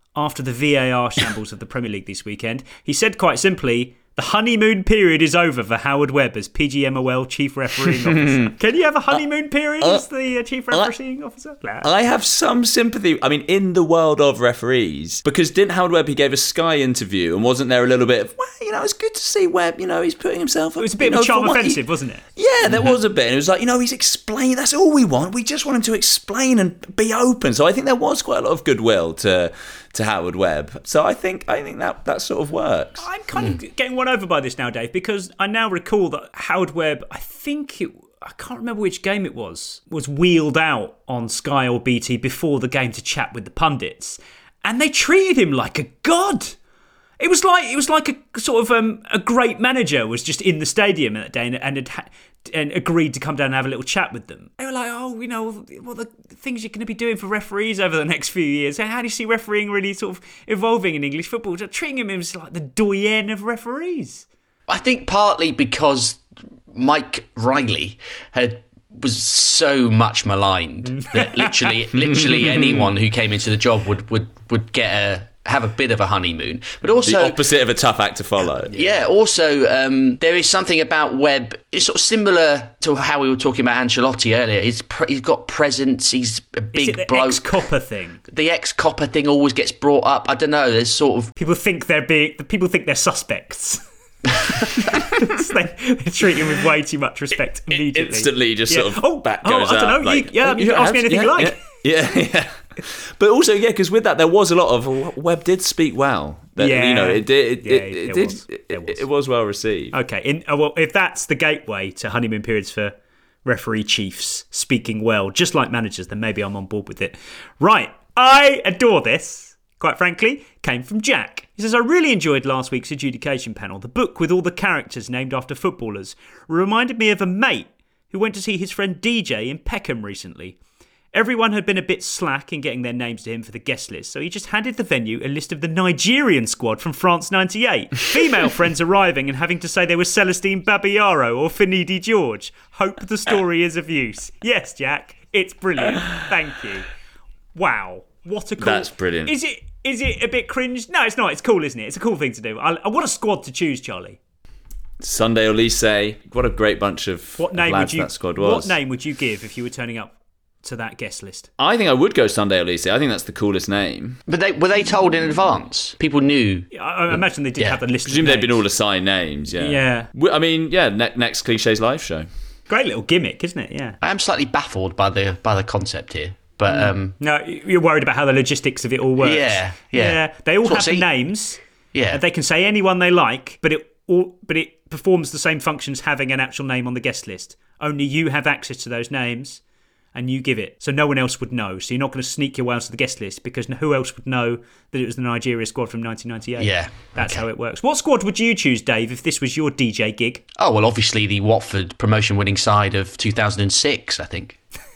after the V A R shambles of the Premier League this weekend. He said quite simply, the honeymoon period is over for Howard Webb as P G M O L Chief Refereeing Officer. Can you have a honeymoon period uh, as the uh, Chief Refereeing uh, Officer? Nah. I have some sympathy, I mean, in the world of referees, because didn't Howard Webb, he gave a Sky interview, and wasn't there a little bit of, well, you know, it's good to see Webb, you know, he's putting himself up. It was a bit of know, a charm offensive, he, wasn't it? Yeah, there was a bit. And it was like, you know, he's explaining, that's all we want. We just want him to explain and be open. So I think there was quite a lot of goodwill to to Howard Webb. So I think I think that, that sort of works. I'm kind mm. of getting won over by this now, Dave, because I now recall that Howard Webb, I think it, I can't remember which game it was, was wheeled out on Sky or B T before the game to chat with the pundits, and they treated him like a god. It was like it was like a sort of um, a great manager was just in the stadium that day and, and had ha- and agreed to come down and have a little chat with them. They were like, oh, you know, what the things you're going to be doing for referees over the next few years. How do you see refereeing really sort of evolving in English football? Just treating him as like the doyen of referees. I think partly because Mike Riley had was so much maligned that literally, literally anyone who came into the job would would would get a. have a bit of a honeymoon, but also the opposite of a tough act to follow. Yeah, also um, there is something about Webb. It's sort of similar to how we were talking about Ancelotti earlier. He's pre- he's got presence. He's a big is it the bloke. Ex-copper thing. The ex-copper thing always gets brought up. I don't know. There's sort of people think they're big. People think they're suspects. they, they treat him with way too much respect immediately. Instantly, just yeah. sort of oh, back oh, goes I don't up. know. Like, you, yeah, you, you ask me anything yeah, you like. Yeah, yeah. yeah. But also, yeah, because with that, there was a lot of Webb did speak well. That, yeah, you know, it did. It, yeah, it, it, did. Was. It, it, was. it was well received. Okay, in, uh, well, if that's the gateway to honeymoon periods for referee chiefs speaking well, just like managers, then maybe I'm on board with it. Right, I adore this. Quite frankly, came from Jack. He says, I really enjoyed last week's adjudication panel. The book with all the characters named after footballers reminded me of a mate who went to see his friend D J in Peckham recently. Everyone had been a bit slack in getting their names to him for the guest list, so he just handed the venue a list of the Nigerian squad from France ninety-eight. Female friends arriving and having to say they were Celestine Babayaro or Finidi George. Hope the story is of use. Yes, Jack, it's brilliant. Thank you. Wow. What a cool... That's brilliant. Is it Is it a bit cringe? No, it's not. It's cool, isn't it? It's a cool thing to do. I, I want a squad to choose, Charlie. Sunday Olise. What a great bunch of, what name of lads would you, that squad was. What name would you give if you were turning up to that guest list? I think I would go Sunday Olise. I think that's the coolest name. But they were they told in advance? People knew. I, I imagine they did yeah. have the list. I presume of they'd names. been all assigned names. Yeah. Yeah. I mean, yeah. Ne- next Clichés live show. Great little gimmick, isn't it? Yeah. I am slightly baffled by the by the concept here. But um, no, you're worried about how the logistics of it all works. Yeah, yeah. yeah they all so have see, names. Yeah, they can say anyone they like, but it all, but it performs the same functions having an actual name on the guest list. Only you have access to those names, and you give it, so no one else would know. So you're not going to sneak your way onto the guest list because who else would know that it was the Nigeria squad from nineteen ninety-eight? Yeah, that's okay. how it works. What squad would you choose, Dave, if this was your D J gig? Oh well, obviously the Watford promotion-winning side of two thousand six, I think.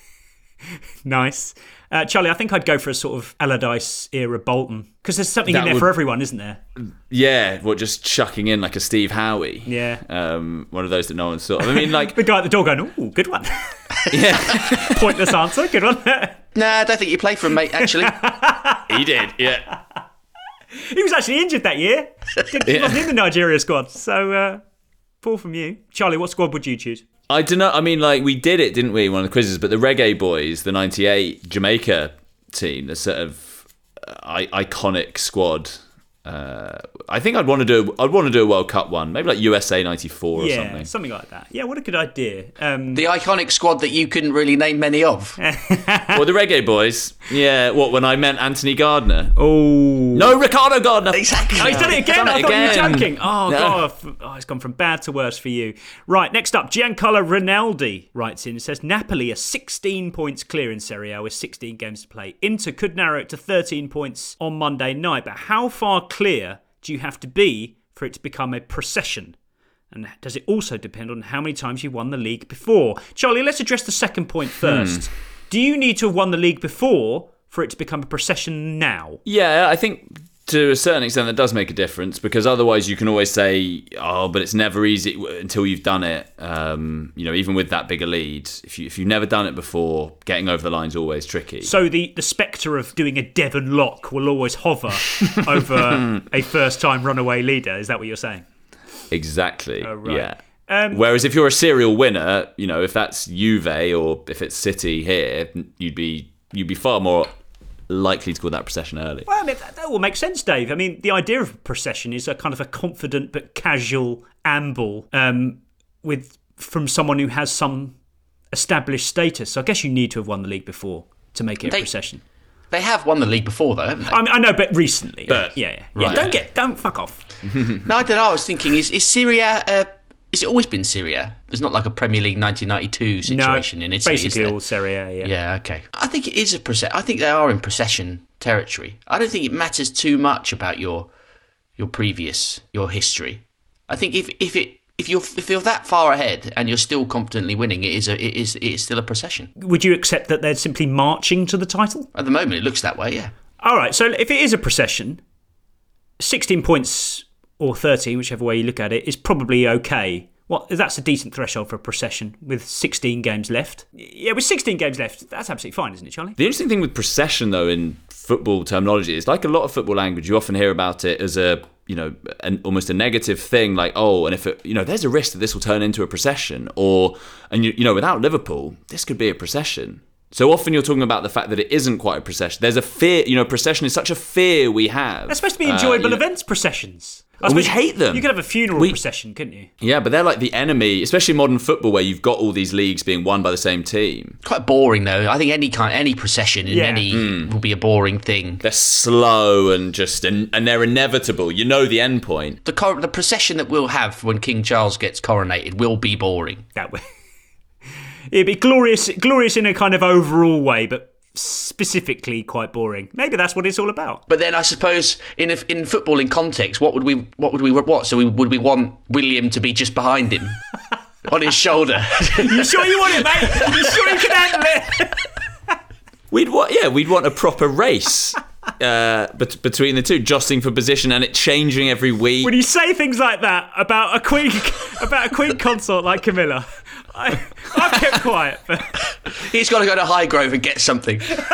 Nice. Uh, Charlie, I think I'd go for a sort of Allardyce era Bolton because there's something that in there would, for everyone, isn't there? Yeah, what just chucking in like a Steve Howie. Yeah, um, one of those that no one saw. I mean, like the guy at the door going, "Ooh, good one." Yeah, pointless answer, good one. Nah, I don't think you played for him, mate. Actually, he did. Yeah, he was actually injured that year. He yeah. wasn't in the Nigeria squad, so uh, poor from you, Charlie. What squad would you choose? I don't know. I mean, like, we did it, didn't we, one of the quizzes, but the Reggae Boys, the ninety-eight Jamaica team, the sort of uh, iconic squad. Uh, I think I'd want to do. I'd want to do a World Cup one, maybe like U S A ninety-four or yeah, something. Yeah, something like that. Yeah, what a good idea. Um, the iconic squad that you couldn't really name many of. Well, the Reggae Boys. Yeah, what, when I meant Anthony Gardner? Oh. No, Ricardo Gardner. Exactly. Oh, he's done it again. Done I it thought again. you were joking. Oh, no. God. Oh, it's gone from bad to worse for you. Right, next up, Giancarlo Rinaldi writes in and says, Napoli are sixteen points clear in Serie A with sixteen games to play. Inter could narrow it to thirteen points on Monday night, but how far clear do you have to be for it to become a procession? And does it also depend on how many times you've won the league before? Charlie, let's address the second point first. Hmm. Do you need to have won the league before for it to become a procession now? Yeah, I think to to a certain extent, that does make a difference, because otherwise you can always say, oh, but it's never easy until you've done it. Um, you know, even with that bigger lead, if, you, if you've never done it before, getting over the line is always tricky. So the, the spectre of doing a Devon Lock will always hover over a first-time runaway leader. Is that what you're saying? Exactly, oh, right. yeah. Um, Whereas if you're a serial winner, you know, if that's Juve or if it's City here, you'd be you'd be far more likely to call that procession early. Well, I mean, that, that all makes sense, Dave. I mean, the idea of a procession is a kind of a confident but casual amble um, with from someone who has some established status. So I guess you need to have won the league before to make it they, a procession. They have won the league before, though, haven't they? I, mean, I know, but recently. But, yeah, yeah, right. yeah. Don't get, don't fuck off. No, I don't know. I was thinking, is is Syria? Uh, is it always been Syria? There's not like a Premier League nineteen ninety-two situation no, in Italy. Basically all Serie A. Yeah. Yeah. Okay. I think it is a procession. I think they are in procession territory. I don't think it matters too much about your your previous your history. I think if if it if you're if you're that far ahead and you're still competently winning, it is a it is it is still a procession. Would you accept that they're simply marching to the title? At the moment, it looks that way. Yeah. All right. So if it is a procession, sixteen points or thirteen, whichever way you look at it, is probably okay. Well, that's a decent threshold for a procession with sixteen games left. Yeah, with sixteen games left, that's absolutely fine, isn't it, Charlie? The interesting thing with procession, though, in football terminology, is like a lot of football language, you often hear about it as a, you know, an, almost a negative thing, like, oh, and if it, you know, there's a risk that this will turn into a procession, or, and you, you know, without Liverpool, this could be a procession. So often you're talking about the fact that it isn't quite a procession. There's a fear, you know, procession is such a fear we have. They're supposed to be enjoyable uh, you know, events, processions. Well, we hate them. You could have a funeral we, procession, couldn't you? Yeah, but they're like the enemy, especially modern football, where you've got all these leagues being won by the same team. Quite boring, though. I think any kind, any procession in yeah. any mm. will be a boring thing. They're slow and just, and, and they're inevitable. You know the end point. The cor- the procession that we'll have when King Charles gets coronated will be boring. That way. It'd be glorious, glorious in a kind of overall way, but specifically quite boring. Maybe that's what it's all about. But then I suppose in a, in footballing context, what would we what would we what? So we, would we want William to be just behind him on his shoulder? You sure you want it, mate? You sure you can handle it? We'd want yeah, we'd want a proper race. Uh, but between the two, jostling for position and it changing every week. When you say things like that about a queen, about a queen consort like Camilla, I, I've kept quiet. But he's got to go to Highgrove and get something. Just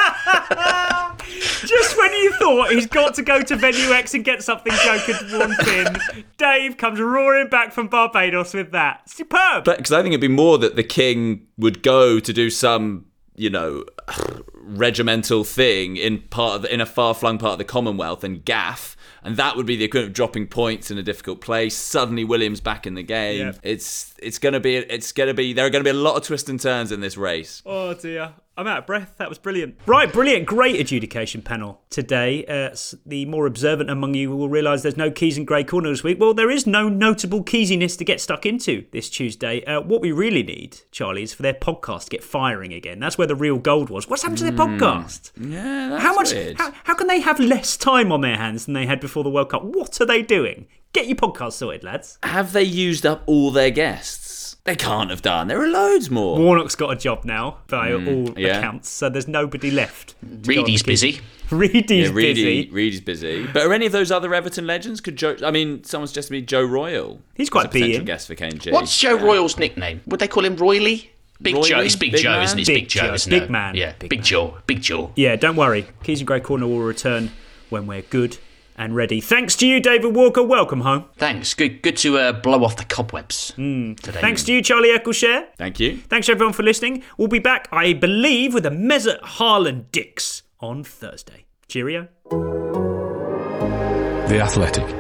when you thought he's got to go to Venue X and get something Joe could want in, Dave comes roaring back from Barbados with that. Superb. But because I think it'd be more that the king would go to do some, you know, regimental thing in part of the, in a far-flung part of the Commonwealth and gaff, and that would be the equivalent of dropping points in a difficult place. Suddenly Williams back in the game. Yep. It's it's gonna be it's gonna be there are gonna be a lot of twists and turns in this race. Oh dear, I'm out of breath. That was brilliant. Right, brilliant, great adjudication panel today. Uh, the more observant among you will realise there's no Keys and Grey Corner this week. Well, there is no notable Keysiness to get stuck into this Tuesday. Uh, what we really need, Charlie, is for their podcast to get firing again. That's where the real gold was. What's happened to their mm. podcast? Yeah, that's how much? weird. How, how can they have less time on their hands than they had before the World Cup? What are they doing? Get your podcast sorted, lads. Have they used up all their guests? They can't have done. There are loads more. Warnock's got a job now, by mm, all yeah. accounts, so there's nobody left. Reedy's busy. Reedy's yeah, Reedy, busy. Reedy's busy. But are any of those other Everton legends? Could Joe? I mean, someone suggested me Joe Royal. He's quite a potential being. guest for K and G. What's Joe yeah. Royal's nickname? Would they call him Royley? Big Royley? Joe. It's Big, Big Joe, man? Isn't it? It's Big, Big Joe, Joe, isn't Big it? man. Yeah, Big, Big man. Joe. Big Joe. Yeah, don't worry. Keys and Grey Corner will return when we're good and ready. Thanks to you, David Walker. Welcome home. Thanks. Good good to uh, blow off the cobwebs mm. today. Thanks to you, Charlie Eccleshare. Thank you. Thanks, everyone, for listening. We'll be back, I believe, with a Mesut Haaland Dix on Thursday. Cheerio. The Athletic.